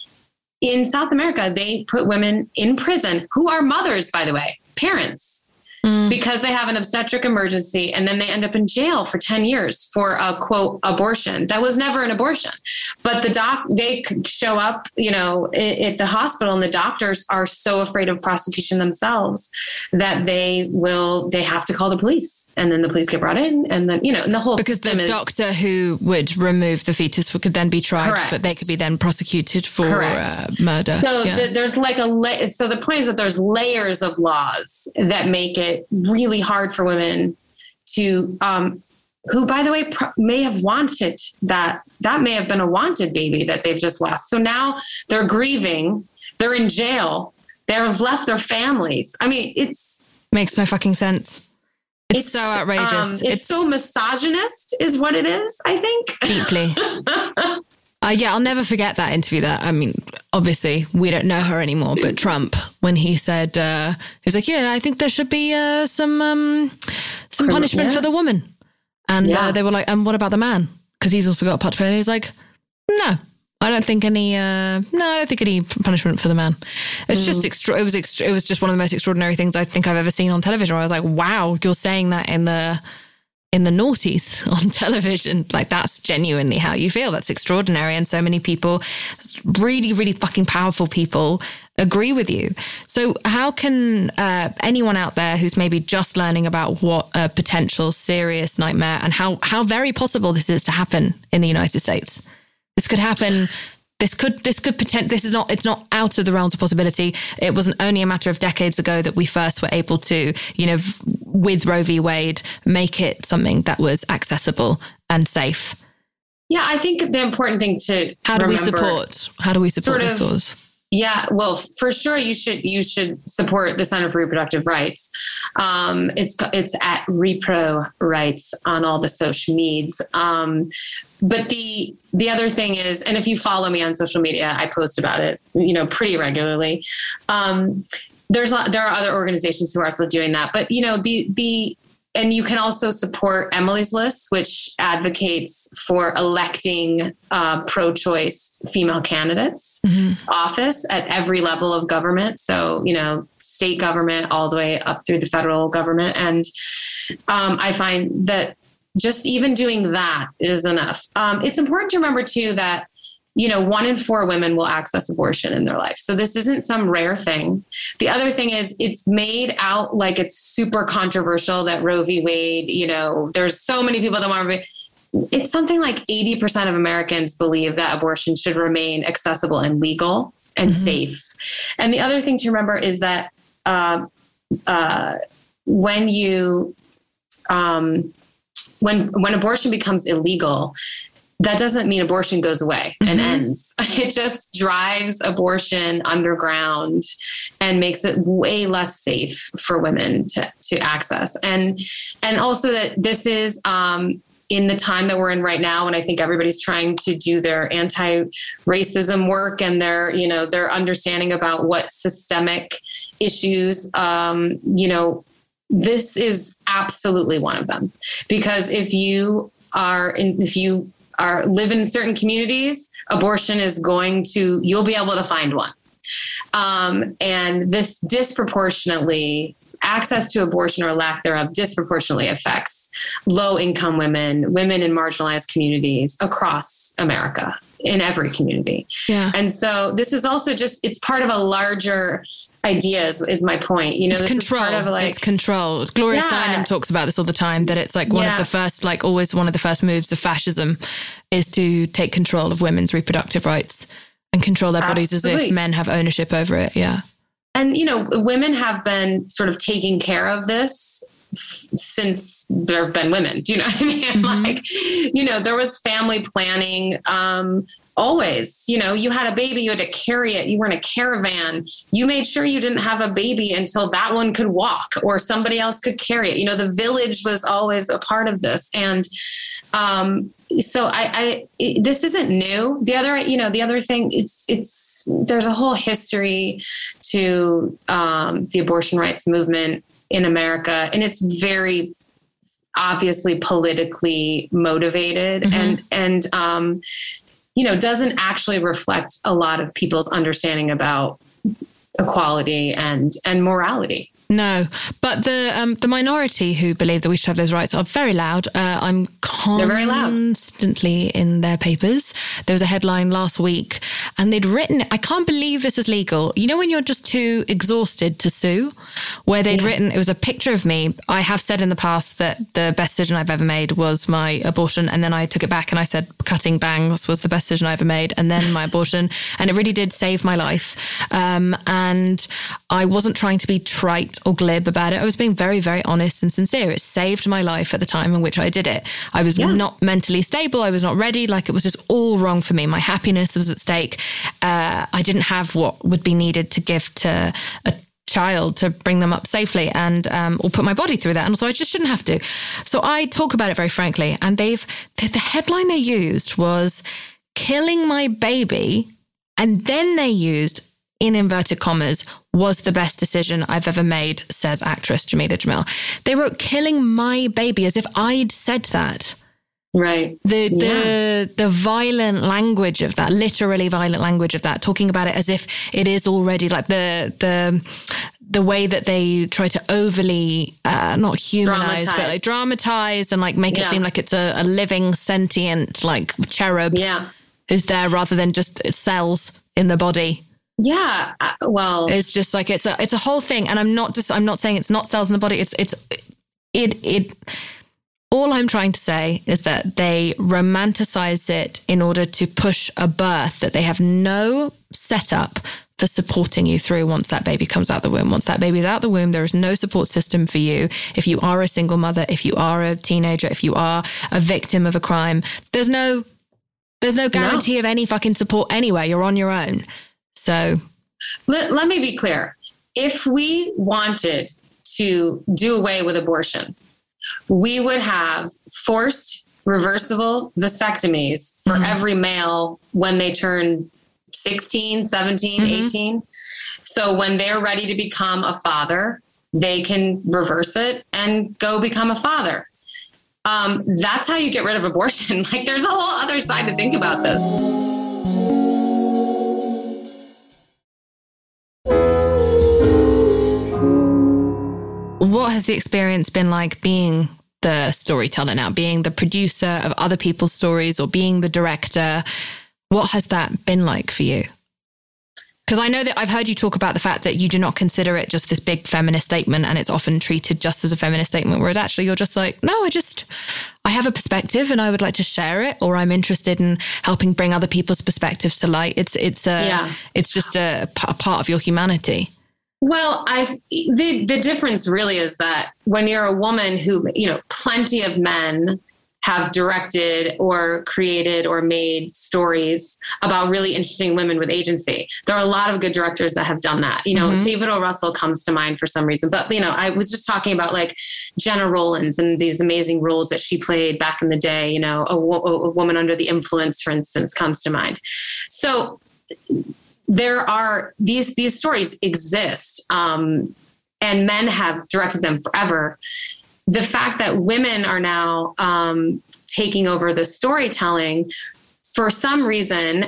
In South America, they put women in prison who are mothers, by the way, parents. Because they have an obstetric emergency, and then they end up in jail for 10 years for a quote abortion. That was never an abortion, but they could show up, at the hospital, and the doctors are so afraid of prosecution themselves that they have to call the police, and then the police get brought in, and then, and the whole
because the doctor who would remove the fetus could then be tried, but they could be then prosecuted for murder.
So there's like so the point is that there's layers of laws that make it really hard for women to, who, by the way, may have wanted that may have been a wanted baby that they've just lost. So now they're grieving, they're in jail, they have left their families. I mean,
makes no fucking sense. It's so outrageous.
It's so misogynist is what it is, I think.
Deeply. I'll never forget that interview. Obviously we don't know her anymore, but Trump, when he said, he was like, I think there should be some punishment for the woman. And they were like, and what about the man? Because he's also got a part to play. And he's like, no, I don't think any punishment for the man. It's just it was just one of the most extraordinary things I think I've ever seen on television, where I was like, wow, you're saying that in the noughties on television. Like, that's genuinely how you feel. That's extraordinary. And so many people, really, really fucking powerful people, agree with you. So how can anyone out there who's maybe just learning about what a potential serious nightmare and how very possible this is to happen in the United States? This could happen. It's not out of the realms of possibility. It wasn't only a matter of decades ago that we first were able to, with Roe v. Wade, make it something that was accessible and safe.
Yeah, I think the important thing to
How do we support this cause?
Yeah, well, for sure, you should support the Center for Reproductive Rights. It's at Repro Rights on all the social medias. But the other thing is, and if you follow me on social media, I post about it, pretty regularly. There are other organizations who are also doing that, but and you can also support Emily's List, which advocates for electing pro-choice female candidates office at every level of government. So, state government all the way up through the federal government. And I find that just even doing that is enough. It's important to remember, too, that 1 in 4 women will access abortion in their life. So this isn't some rare thing. The other thing is, it's made out like it's super controversial that Roe v. Wade, there's so many people that want to it's something like 80% of Americans believe that abortion should remain accessible and legal and safe. And the other thing to remember is that when abortion becomes illegal, that doesn't mean abortion goes away and ends. It just drives abortion underground and makes it way less safe for women to access. And also that this is in the time that we're in right now, and I think everybody's trying to do their anti-racism work and their understanding about what systemic issues, this is absolutely one of them. Because if you live in certain communities, abortion is you'll be able to find one. And this disproportionately access to abortion or lack thereof disproportionately affects low-income women in marginalized communities across America, in every community.
Yeah.
And so this is also just, it's part of a larger idea is my point. You know,
it's
this
control.
is part of like...
It's control. Gloria Steinem talks about this all the time, that it's like one of the first, like always one of the first moves of fascism is to take control of women's reproductive rights and control their bodies as if men have ownership over it. Yeah.
And, you know, women have been sort of taking care of this since there have been women. Do you know what I mean?
Mm-hmm.
Like, you know, there was family planning, always. You know, you had a baby, you had to carry it. You were in a caravan. You made sure you didn't have a baby until that one could walk or somebody else could carry it. You know, the village was always a part of this. And so this isn't new. The other thing, there's a whole history to the abortion rights movement in America, and it's very obviously politically motivated, and you know, doesn't actually reflect a lot of people's understanding about equality and morality.
No, but the minority who believe that we should have those rights are very loud. I'm constantly in their papers. There was a headline last week and they'd written, I can't believe this is legal. You know, when you're just too exhausted to sue, where they'd written, it was a picture of me. I have said in the past that the best decision I've ever made was my abortion. And then I took it back and I said cutting bangs was the best decision I ever made. And then my abortion. And it really did save my life. And I wasn't trying to be trite or glib about it. I was being very, very honest and sincere. It saved my life at the time in which I did it. I was not mentally stable. I was not ready. Like, it was just all wrong for me. My happiness was at stake. I didn't have what would be needed to give to a child to bring them up safely and or put my body through that. And so I just shouldn't have to. So I talk about it very frankly. And the headline they used was killing my baby. And then they used, in inverted commas, was the best decision I've ever made, says actress Jameela Jamil. They wrote killing my baby as if I'd said that.
Right.
The violent language of that, literally violent language of that, talking about it as if it is already like the way that they try to overly, not humanize, but like dramatize and like make it seem like it's a living, sentient, like cherub who's there rather than just cells in the body.
Yeah. Well,
it's just like, it's a whole thing. And I'm not saying it's not cells in the body. All I'm trying to say is that they romanticize it in order to push a birth that they have no setup for supporting you through once that baby comes out the womb. Once that baby's out the womb, there is no support system for you. If you are a single mother, if you are a teenager, if you are a victim of a crime, there's no guarantee of any fucking support anywhere. You're on your own. So
let me be clear. If we wanted to do away with abortion, we would have forced reversible vasectomies for every male when they turn 16, 17, 18. So when they're ready to become a father, they can reverse it and go become a father. That's how you get rid of abortion. Like, there's a whole other side to think about this.
What has the experience been like being the storyteller now, being the producer of other people's stories or being the director? What has that been like for you? Because I know that I've heard you talk about the fact that you do not consider it just this big feminist statement and it's often treated just as a feminist statement, whereas actually you're just like, no, I have a perspective and I would like to share it, or I'm interested in helping bring other people's perspectives to light. It's just a part of your humanity.
Well, the difference really is that when you're a woman who, you know, plenty of men have directed or created or made stories about really interesting women with agency. There are a lot of good directors that have done that. You know, David O. Russell comes to mind for some reason. But, you know, I was just talking about like Jenna Rollins and these amazing roles that she played back in the day. You know, a woman under the influence, for instance, comes to mind. So there are these stories exist, and men have directed them forever. The fact that women are now taking over the storytelling for some reason,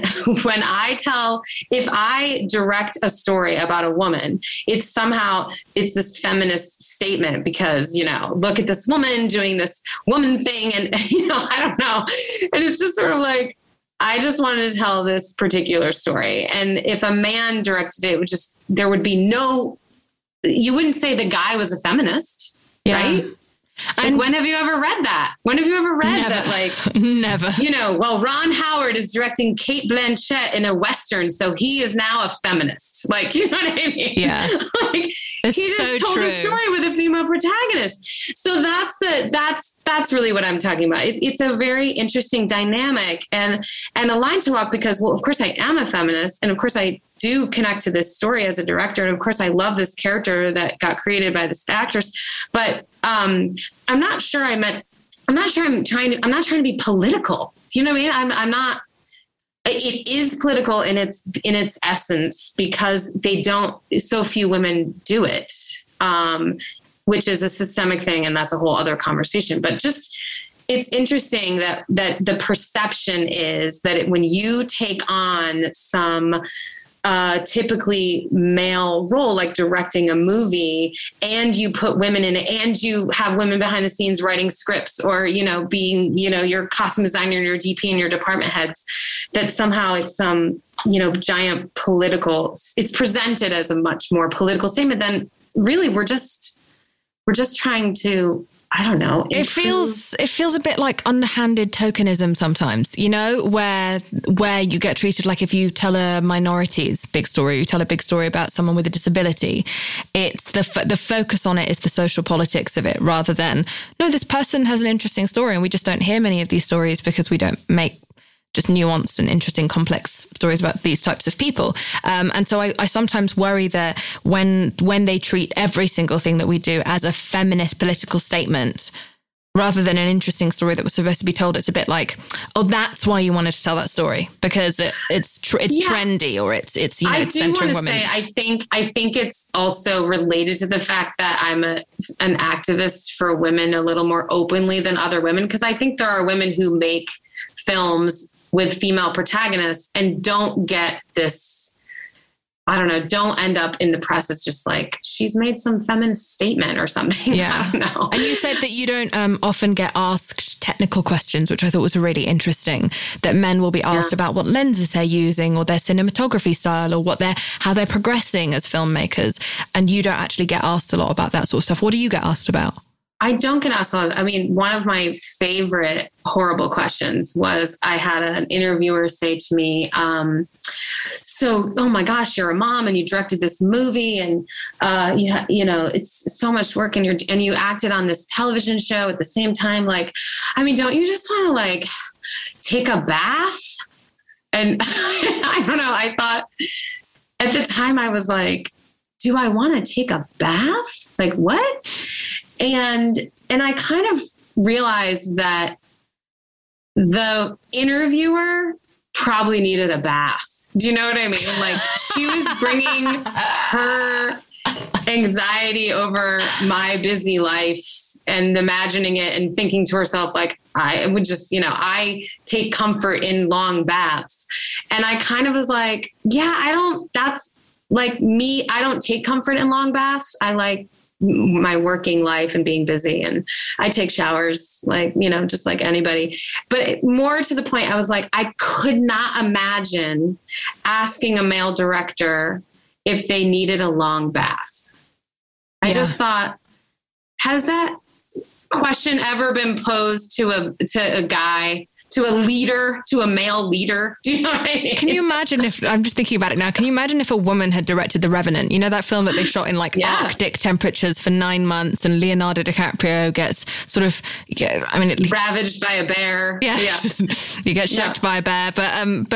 if I direct a story about a woman, it's this feminist statement because, look at this woman doing this woman thing. And, I don't know. And it's just sort of like, I just wanted to tell this particular story. And if a man directed it, there would be you wouldn't say the guy was a feminist, right? And when have you ever read that? When have you ever read that? Like,
never.
Ron Howard is directing Cate Blanchett in a Western, so he is now a feminist. Like, you know what I mean?
Yeah.
Like, he just told a story with a female protagonist. So that's really what I'm talking about. It's a very interesting dynamic and a line to walk because, well, of course I am a feminist, and of course I do connect to this story as a director, and of course I love this character that got created by this actress, but I'm not trying to be political. Do you know what I mean? I'm not. It is political in its essence because so few women do it, which is a systemic thing, and that's a whole other conversation. But just it's interesting that the perception is that when you take on some typically male role, like directing a movie, and you put women in it, and you have women behind the scenes writing scripts, or, being, your costume designer and your DP and your department heads, that somehow it's some, giant political, it's presented as a much more political statement than really we're just trying to, I don't know.
It feels a bit like underhanded tokenism sometimes, where you get treated like if you tell a minority's big story, you tell a big story about someone with a disability, it's the focus on it is the social politics of it rather than, no, this person has an interesting story and we just don't hear many of these stories because we don't make just nuanced and interesting, complex stories about these types of people. And so I sometimes worry that when they treat every single thing that we do as a feminist political statement, rather than an interesting story that was supposed to be told, it's a bit like, oh, that's why you wanted to tell that story because it's trendy, or it's
I do
centering
want to
women.
say, I think it's also related to the fact that I'm an activist for women a little more openly than other women, because I think there are women who make films with female protagonists and don't get this, I don't know, don't end up in the press. It's just like, she's made some feminist statement or something.
Yeah.
I don't know.
And you said that you don't often get asked technical questions, which I thought was really interesting, that men will be asked about what lenses they're using or their cinematography style or how they're progressing as filmmakers. And you don't actually get asked a lot about that sort of stuff. What do you get asked about?
I don't get asked a lot. I mean, one of my favorite horrible questions was I had an interviewer say to me, so, oh my gosh, you're a mom and you directed this movie and, it's so much work and you acted on this television show at the same time. Like, I mean, don't you just want to like take a bath? And I don't know. I thought at the time I was like, do I want to take a bath? Like what? And I kind of realized that the interviewer probably needed a bath. Do you know what I mean? Like she was bringing her anxiety over my busy life and imagining it and thinking to herself, like, I would just, I take comfort in long baths. And I kind of was like, that's like me. I don't take comfort in long baths. I like my working life and being busy, and I take showers like, just like anybody. But more to the point, I was like, I could not imagine asking a male director if they needed a long bath. I just thought, has that question ever been posed to a guy, to a leader, to a male leader? Do you know what I mean?
Can you imagine I'm just thinking about it now, can you imagine if a woman had directed The Revenant? You know, that film that they shot in Arctic temperatures for 9 months, and Leonardo DiCaprio gets sort of,
ravaged by a bear.
Yeah. You get shocked by a bear. But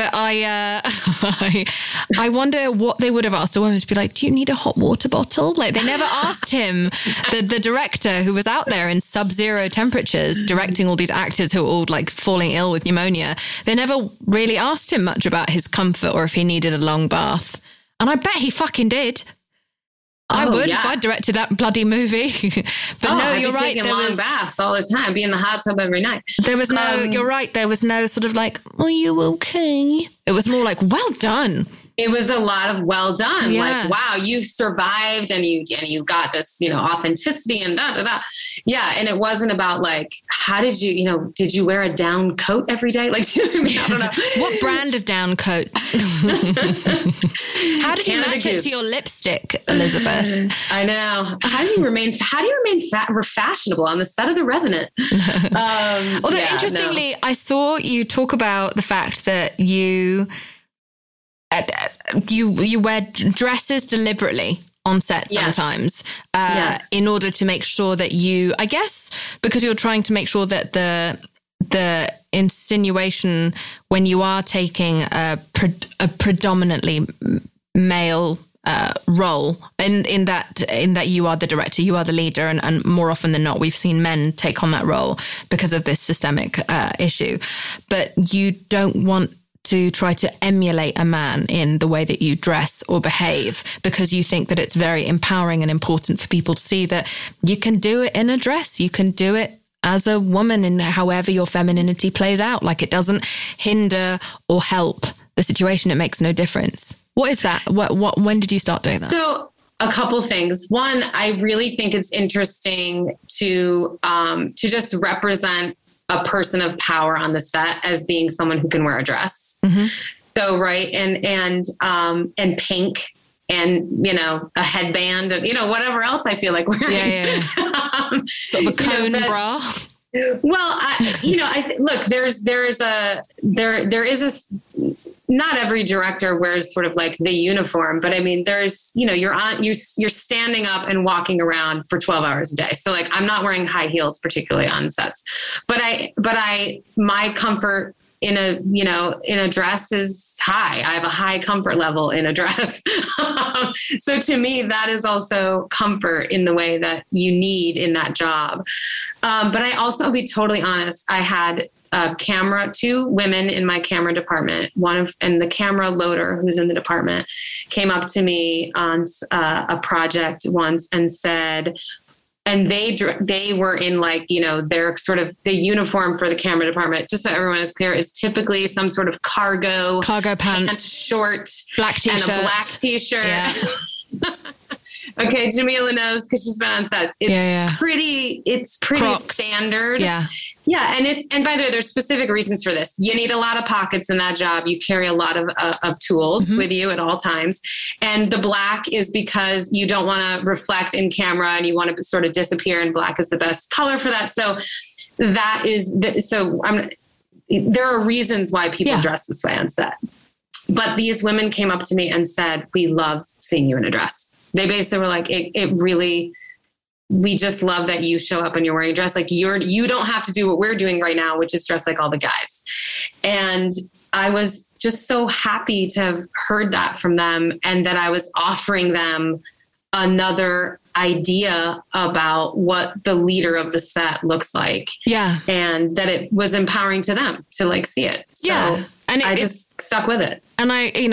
I wonder what they would have asked a woman to be like, do you need a hot water bottle? Like they never asked him, the director who was out there in sub-zero temperatures directing all these actors who were all like falling ill with pneumonia. They never really asked him much about his comfort or if he needed a long bath. And I bet he fucking did. I would if I directed that bloody movie. But no, you're right.
Taking long baths all the time, be in the hot tub every night.
There was no, you're right. There was no sort of like, are you okay? It was more like, well done.
It was a lot of well done.
Yeah.
Like, wow, you survived and you got this, authenticity and da, da, da. Yeah. And it wasn't about like, how did you, did you wear a down coat every day? Like, I don't know.
What brand of down coat? How did you match it to your lipstick, Elizabeth?
I know. How do you remain fashionable on the set of The Revenant?
Although interestingly, I saw you talk about the fact that you wear dresses deliberately on set sometimes in order to make sure that I guess because you're trying to make sure that the insinuation when you are taking a predominantly male role in that you are the director, you are the leader, and more often than not, we've seen men take on that role because of this systemic issue. But you don't want to try to emulate a man in the way that you dress or behave because you think that it's very empowering and important for people to see that you can do it in a dress, you can do it as a woman in however your femininity plays out. Like it doesn't hinder or help the situation. It makes no difference. What is that? When did you start doing that?
So a couple things. One, I really think it's interesting to just represent a person of power on the set as being someone who can wear a dress. Mm-hmm. So, right. And pink and, a headband and, whatever else I feel like wearing.
Yeah. Sort of a cone bra.
Well, look, there is a, not every director wears sort of like the uniform, but I mean, there's, you're standing up and walking around for 12 hours a day. So like, I'm not wearing high heels, particularly on sets, but my comfort in a dress is high. I have a high comfort level in a dress. So to me, that is also comfort in the way that you need in that job. But I also, I'll be totally honest, I had two women in my camera department, and the camera loader who's in the department came up to me on a project once and said, and they were in like, their sort of the uniform for the camera department, just so everyone is clear, is typically some sort of cargo
pants,
short,
black t-shirt,
and a black t-shirt.
Yeah.
Okay, Jamila knows because she's been on sets. It's pretty Crocs. Standard.
Yeah.
Yeah. And by the way, there's specific reasons for this. You need a lot of pockets in that job. You carry a lot of tools with you at all times. And the black is because you don't want to reflect in camera and you want to sort of disappear, and black is the best color for that. So that is, there are reasons why people dress this way on set. But these women came up to me and said, we love seeing you in a dress. They basically were like, it really, we just love that you show up and you're wearing a dress. Like you don't have to do what we're doing right now, which is dress like all the guys. And I was just so happy to have heard that from them, and that I was offering them another idea about what the leader of the set looks like.
Yeah.
And that it was empowering to them to like see it. So and I just stuck with it.
And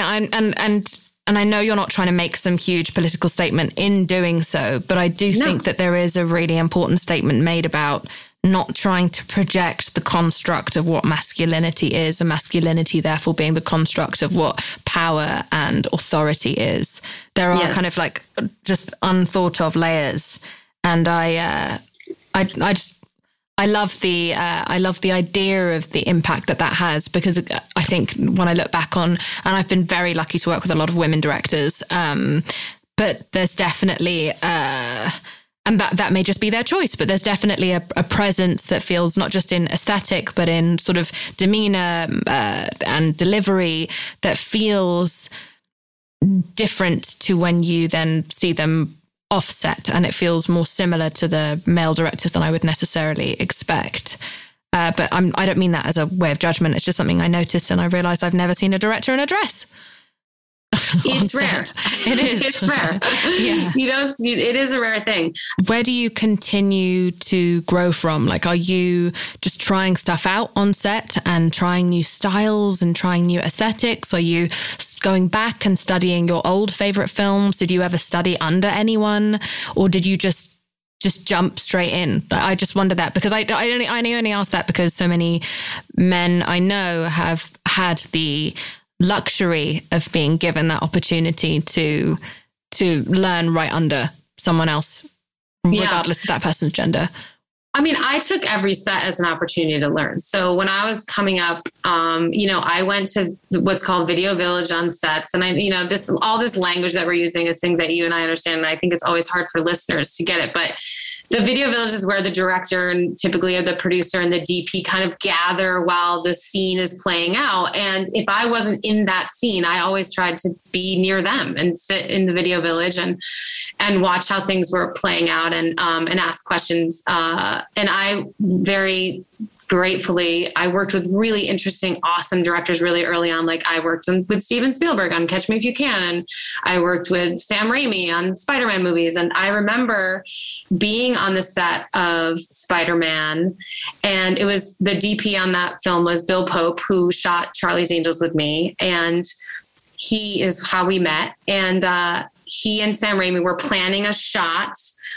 I know you're not trying to make some huge political statement in doing so, but I do think that there is a really important statement made about not trying to project the construct of what masculinity is, and masculinity therefore being the construct of what power and authority is. There are kind of like just unthought of layers. And I love the idea of the impact that has, because I think when I look back on, and I've been very lucky to work with a lot of women directors, but there's definitely, and that may just be their choice, but there's definitely a presence that feels not just in aesthetic, but in sort of demeanor and delivery that feels different to when you then see them offset, and it feels more similar to the male directors than I would necessarily expect. But I don't mean that as a way of judgment. It's just something I noticed, and I realized I've never seen a director in a dress.
It's rare.
It is.
It's rare.
Yeah.
It is a rare thing.
Where do you continue to grow from? Like, are you just trying stuff out on set and trying new styles and trying new aesthetics? Are you going back and studying your old favorite films? Did you ever study under anyone, or did you just jump straight in? I just wonder that, because I only ask that because so many men I know have had the luxury of being given that opportunity to learn right under someone else, regardless of that person's gender.
I mean, I took every set as an opportunity to learn. So when I was coming up, I went to what's called Video Village on sets. And all this language that we're using is things that you and I understand. And I think it's always hard for listeners to get it. But the Video Village is where the director and typically the producer and the DP kind of gather while the scene is playing out. And if I wasn't in that scene, I always tried to be near them and sit in the Video Village and watch how things were playing out and ask questions. And I very gratefully, I worked with really interesting, awesome directors really early on. Like I worked with Steven Spielberg on Catch Me If You Can. And I worked with Sam Raimi on Spider-Man movies. And I remember being on the set of Spider-Man, and it was the DP on that film was Bill Pope, who shot Charlie's Angels with me. And he is how we met. And he and Sam Raimi were planning a shot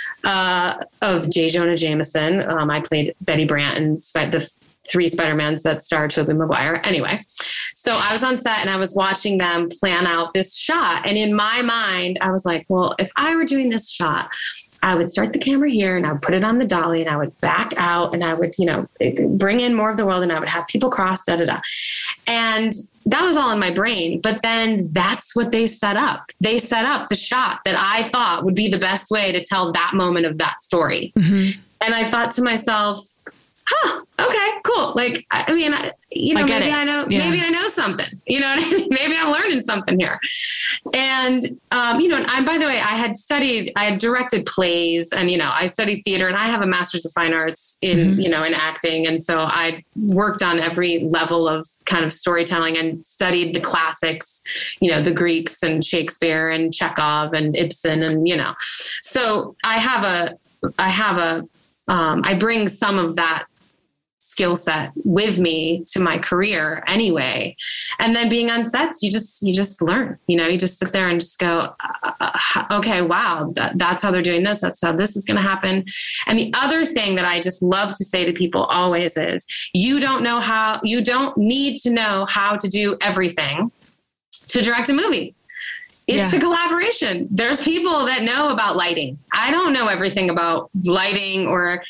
of J. Jonah Jameson. I played Betty Brant in the 3 Spider-Mans that starred Tobey Maguire. Anyway, so I was on set and I was watching them plan out this shot. And in my mind, I was like, well, if I were doing this shot, I would start the camera here and I would put it on the dolly and I would back out and I would, bring in more of the world and I would have people cross, And that was all in my brain. But then that's what they set up. They set up the shot that I thought would be the best way to tell that moment of that story. Mm-hmm. And I thought to myself, okay, cool. Like, I mean, maybe I know something, you know what I mean? Maybe I'm learning something here. And, and by the way, I had directed plays and, I studied theater and I have a master's of fine arts in, in acting. And so I worked on every level of kind of storytelling and studied the classics, the Greeks and Shakespeare and Chekhov and Ibsen and, so I bring some of that skill set with me to my career anyway. And then being on sets, you just learn, you just sit there and just go, okay, wow, that's how they're doing this. That's how this is going to happen. And the other thing that I just love to say to people always is you don't need to know how to do everything to direct a movie. It's a collaboration. There's people that know about lighting. I don't know everything about lighting or,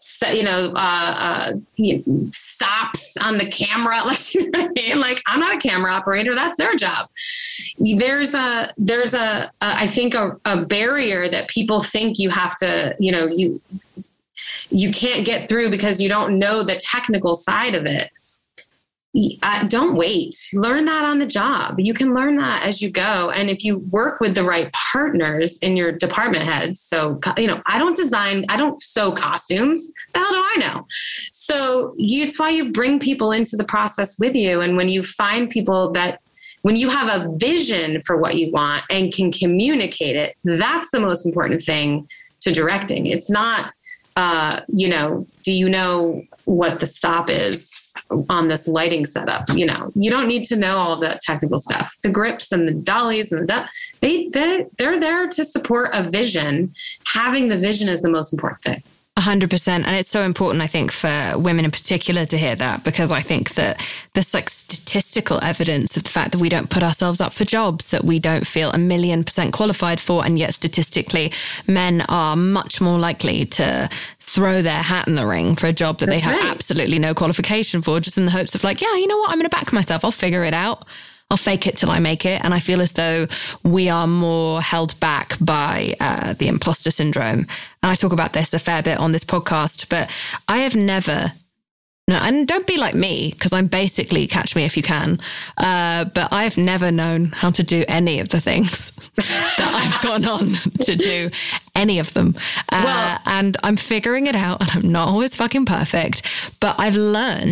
stops on the camera. Like, I'm not a camera operator. That's their job. There's I think a barrier that people think you have to, you can't get through because you don't know the technical side of it. Don't wait. Learn that on the job. You can learn that as you go. And if you work with the right partners in your department heads, so, I don't sew costumes. The hell do I know? So it's why you bring people into the process with you. And when you find people when you have a vision for what you want and can communicate it, that's the most important thing to directing. It's not, do you know what the stop is on this lighting setup? You don't need to know all the technical stuff. The grips and the dollies and they're there to support a vision. Having the vision is the most important thing.
100%. And it's so important, I think, for women in particular to hear that, because I think that there's statistical evidence of the fact that we don't put ourselves up for jobs that we don't feel 1,000,000% qualified for. And yet statistically, men are much more likely to throw their hat in the ring for a job that they have absolutely no qualification for, just in the hopes of like, yeah, you know what? I'm going to back myself. I'll figure it out. I'll fake it till I make it. And I feel as though we are more held back by the imposter syndrome. And I talk about this a fair bit on this podcast, but I have never, and don't be like me, because I'm basically Catch Me If You Can, but I have never known how to do any of the things that I've gone on to do, any of them. And I'm figuring it out, and I'm not always fucking perfect, but I've learned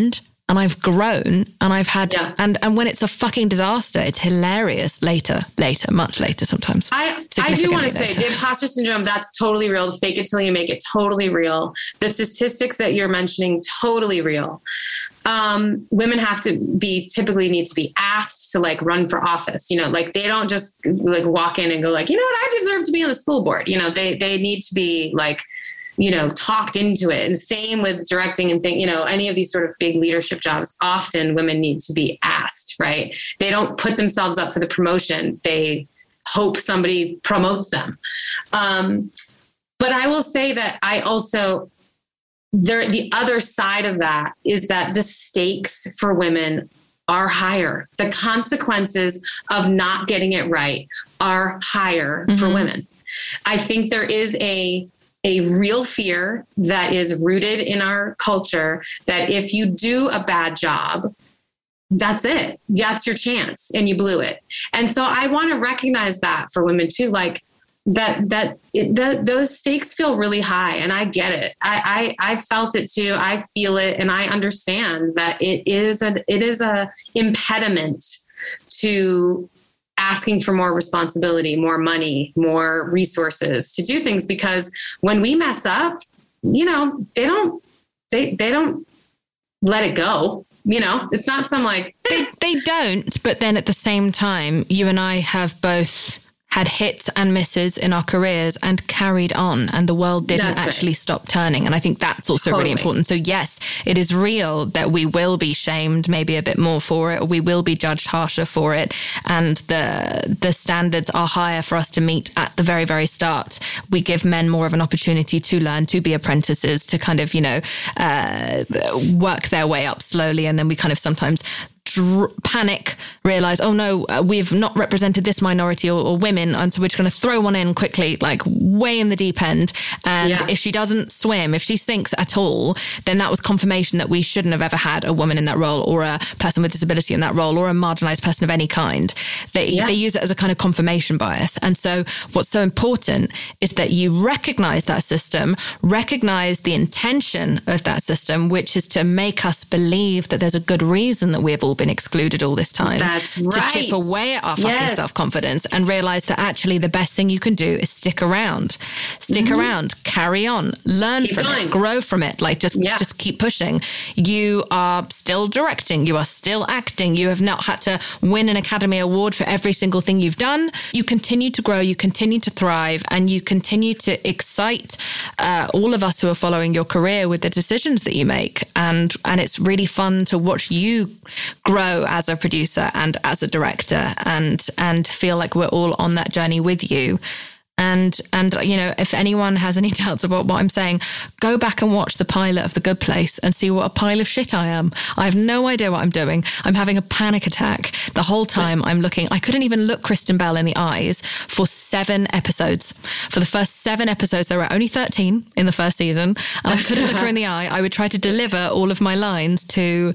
and I've grown and I've had, and when it's a fucking disaster, it's hilarious later, much later sometimes.
I do want to say the imposter syndrome, that's totally real. Fake it till you make it, totally real. The statistics that you're mentioning, totally real. Women typically need to be asked to like run for office, like they don't just like walk in and go like, you know what, I deserve to be on the school board. They need to be like, talked into it. And same with directing and any of these sort of big leadership jobs, often women need to be asked, right? They don't put themselves up for the promotion. They hope somebody promotes them. But I will say that I also, the other side of that is that the stakes for women are higher. The consequences of not getting it right are higher for women. I think there is a real fear that is rooted in our culture that if you do a bad job, that's it. That's your chance and you blew it. And so I want to recognize that for women too, like those stakes feel really high, and I get it. I felt it too. I feel it, and I understand that it is a impediment to asking for more responsibility, more money, more resources to do things, because when we mess up, they don't let it go. It's not some like
they don't. But then at the same time, you and I have both had hits and misses in our careers and carried on, and the world didn't actually stop turning. And I think that's also really important. So yes, it is real that we will be shamed maybe a bit more for it, or we will be judged harsher for it. And the standards are higher for us to meet at the very, very start. We give men more of an opportunity to learn, to be apprentices, to kind of, work their way up slowly. And then we kind of sometimes panic, realize, oh no, we've not represented this minority or women, and so we're just going to throw one in quickly, like way in the deep end. And if she doesn't swim, if she sinks at all, then that was confirmation that we shouldn't have ever had a woman in that role, or a person with disability in that role, or a marginalized person of any kind. They use it as a kind of confirmation bias. And so what's so important is that you recognize that system, recognize the intention of that system, which is to make us believe that there's a good reason that we've all been excluded all this time.
That's right.
To chip away at our fucking self-confidence and realize that actually the best thing you can do is stick around, carry on, learn from it, grow from it. Like just keep pushing. You are still directing. You are still acting. You have not had to win an Academy Award for every single thing you've done. You continue to grow. You continue to thrive, and you continue to excite all of us who are following your career with the decisions that you make. And it's really fun to watch you grow as a producer and as a director, and feel like we're all on that journey with you. And if anyone has any doubts about what I'm saying, go back and watch the pilot of The Good Place and see what a pile of shit I am. I have no idea what I'm doing. I'm having a panic attack the whole time I'm looking. I couldn't even look Kristen Bell in the eyes for 7 episodes. For the first 7 episodes, there were only 13 in the first season, and I couldn't look her in the eye. I would try to deliver all of my lines to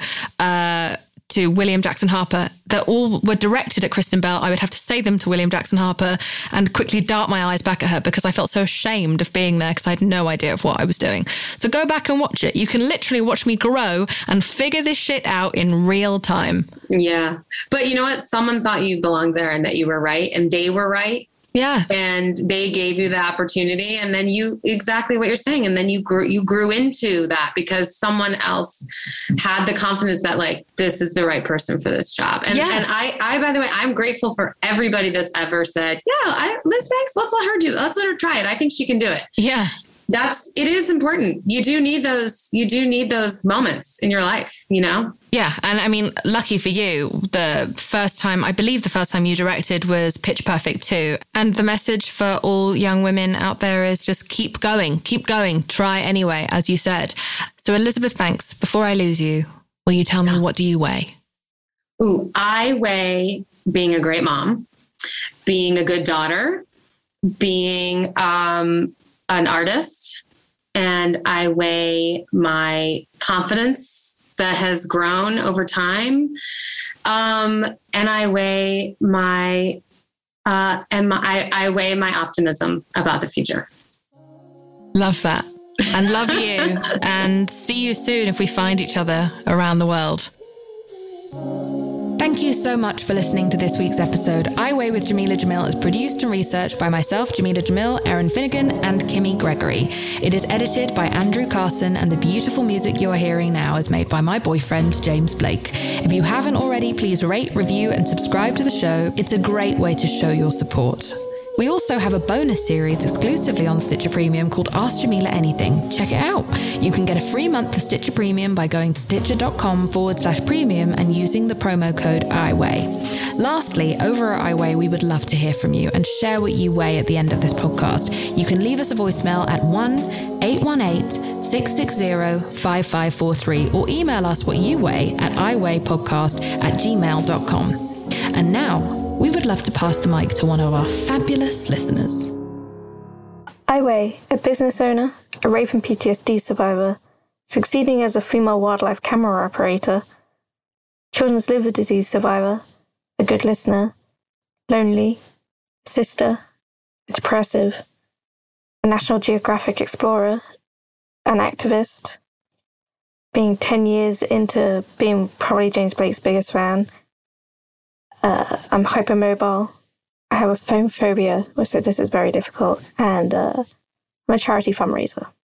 William Jackson Harper that all were directed at Kristen Bell. I would have to say them to William Jackson Harper and quickly dart my eyes back at her because I felt so ashamed of being there because I had no idea of what I was doing. So go back and watch it. You can literally watch me grow and figure this shit out in real time.
Yeah. But you know what? Someone thought you belonged there and that you were right, and they were right.
Yeah.
And they gave you the opportunity, and then you, exactly what you're saying. And then you grew into that because someone else had the confidence that like, this is the right person for this job. And, and I, by the way, I'm grateful for everybody that's ever said, Liz Banks, let's let her try it. I think she can do it.
Yeah.
It is important. You do need those moments in your life,
Yeah. And I mean, lucky for you, the first time you directed was Pitch Perfect 2. And the message for all young women out there is just keep going, try anyway, as you said. So Elizabeth Banks, before I lose you, will you tell me, what do you weigh?
Ooh, I weigh being a great mom, being a good daughter, being, an artist, and I weigh my confidence that has grown over time. And I weigh my optimism about the future.
Love that. And love you. And see you soon if we find each other around the world. Thank you so much for listening to this week's episode. I Weigh with Jameela Jamil is produced and researched by myself, Jameela Jamil, Erin Finnegan, and Kimmy Gregory. It is edited by Andrew Carson, and the beautiful music you are hearing now is made by my boyfriend, James Blake. If you haven't already, please rate, review, and subscribe to the show. It's a great way to show your support. We also have a bonus series exclusively on Stitcher Premium called Ask Jameela Anything. Check it out. You can get a free month of Stitcher Premium by going to stitcher.com/premium and using the promo code IWeigh. Lastly, over at iWeigh, we would love to hear from you and share what you weigh at the end of this podcast. You can leave us a voicemail at 1-818-660-5543 or email us what you weigh at iweighpodcast@gmail.com. And now, we would love to pass the mic to one of our fabulous listeners.
I Weigh, a business owner, a rape and PTSD survivor, succeeding as a female wildlife camera operator, children's liver disease survivor, a good listener, lonely, a sister, a depressive, a National Geographic explorer, an activist, being 10 years into being probably James Blake's biggest fan. I'm hypermobile. I have a phone phobia, so this is very difficult. And I'm a charity fundraiser.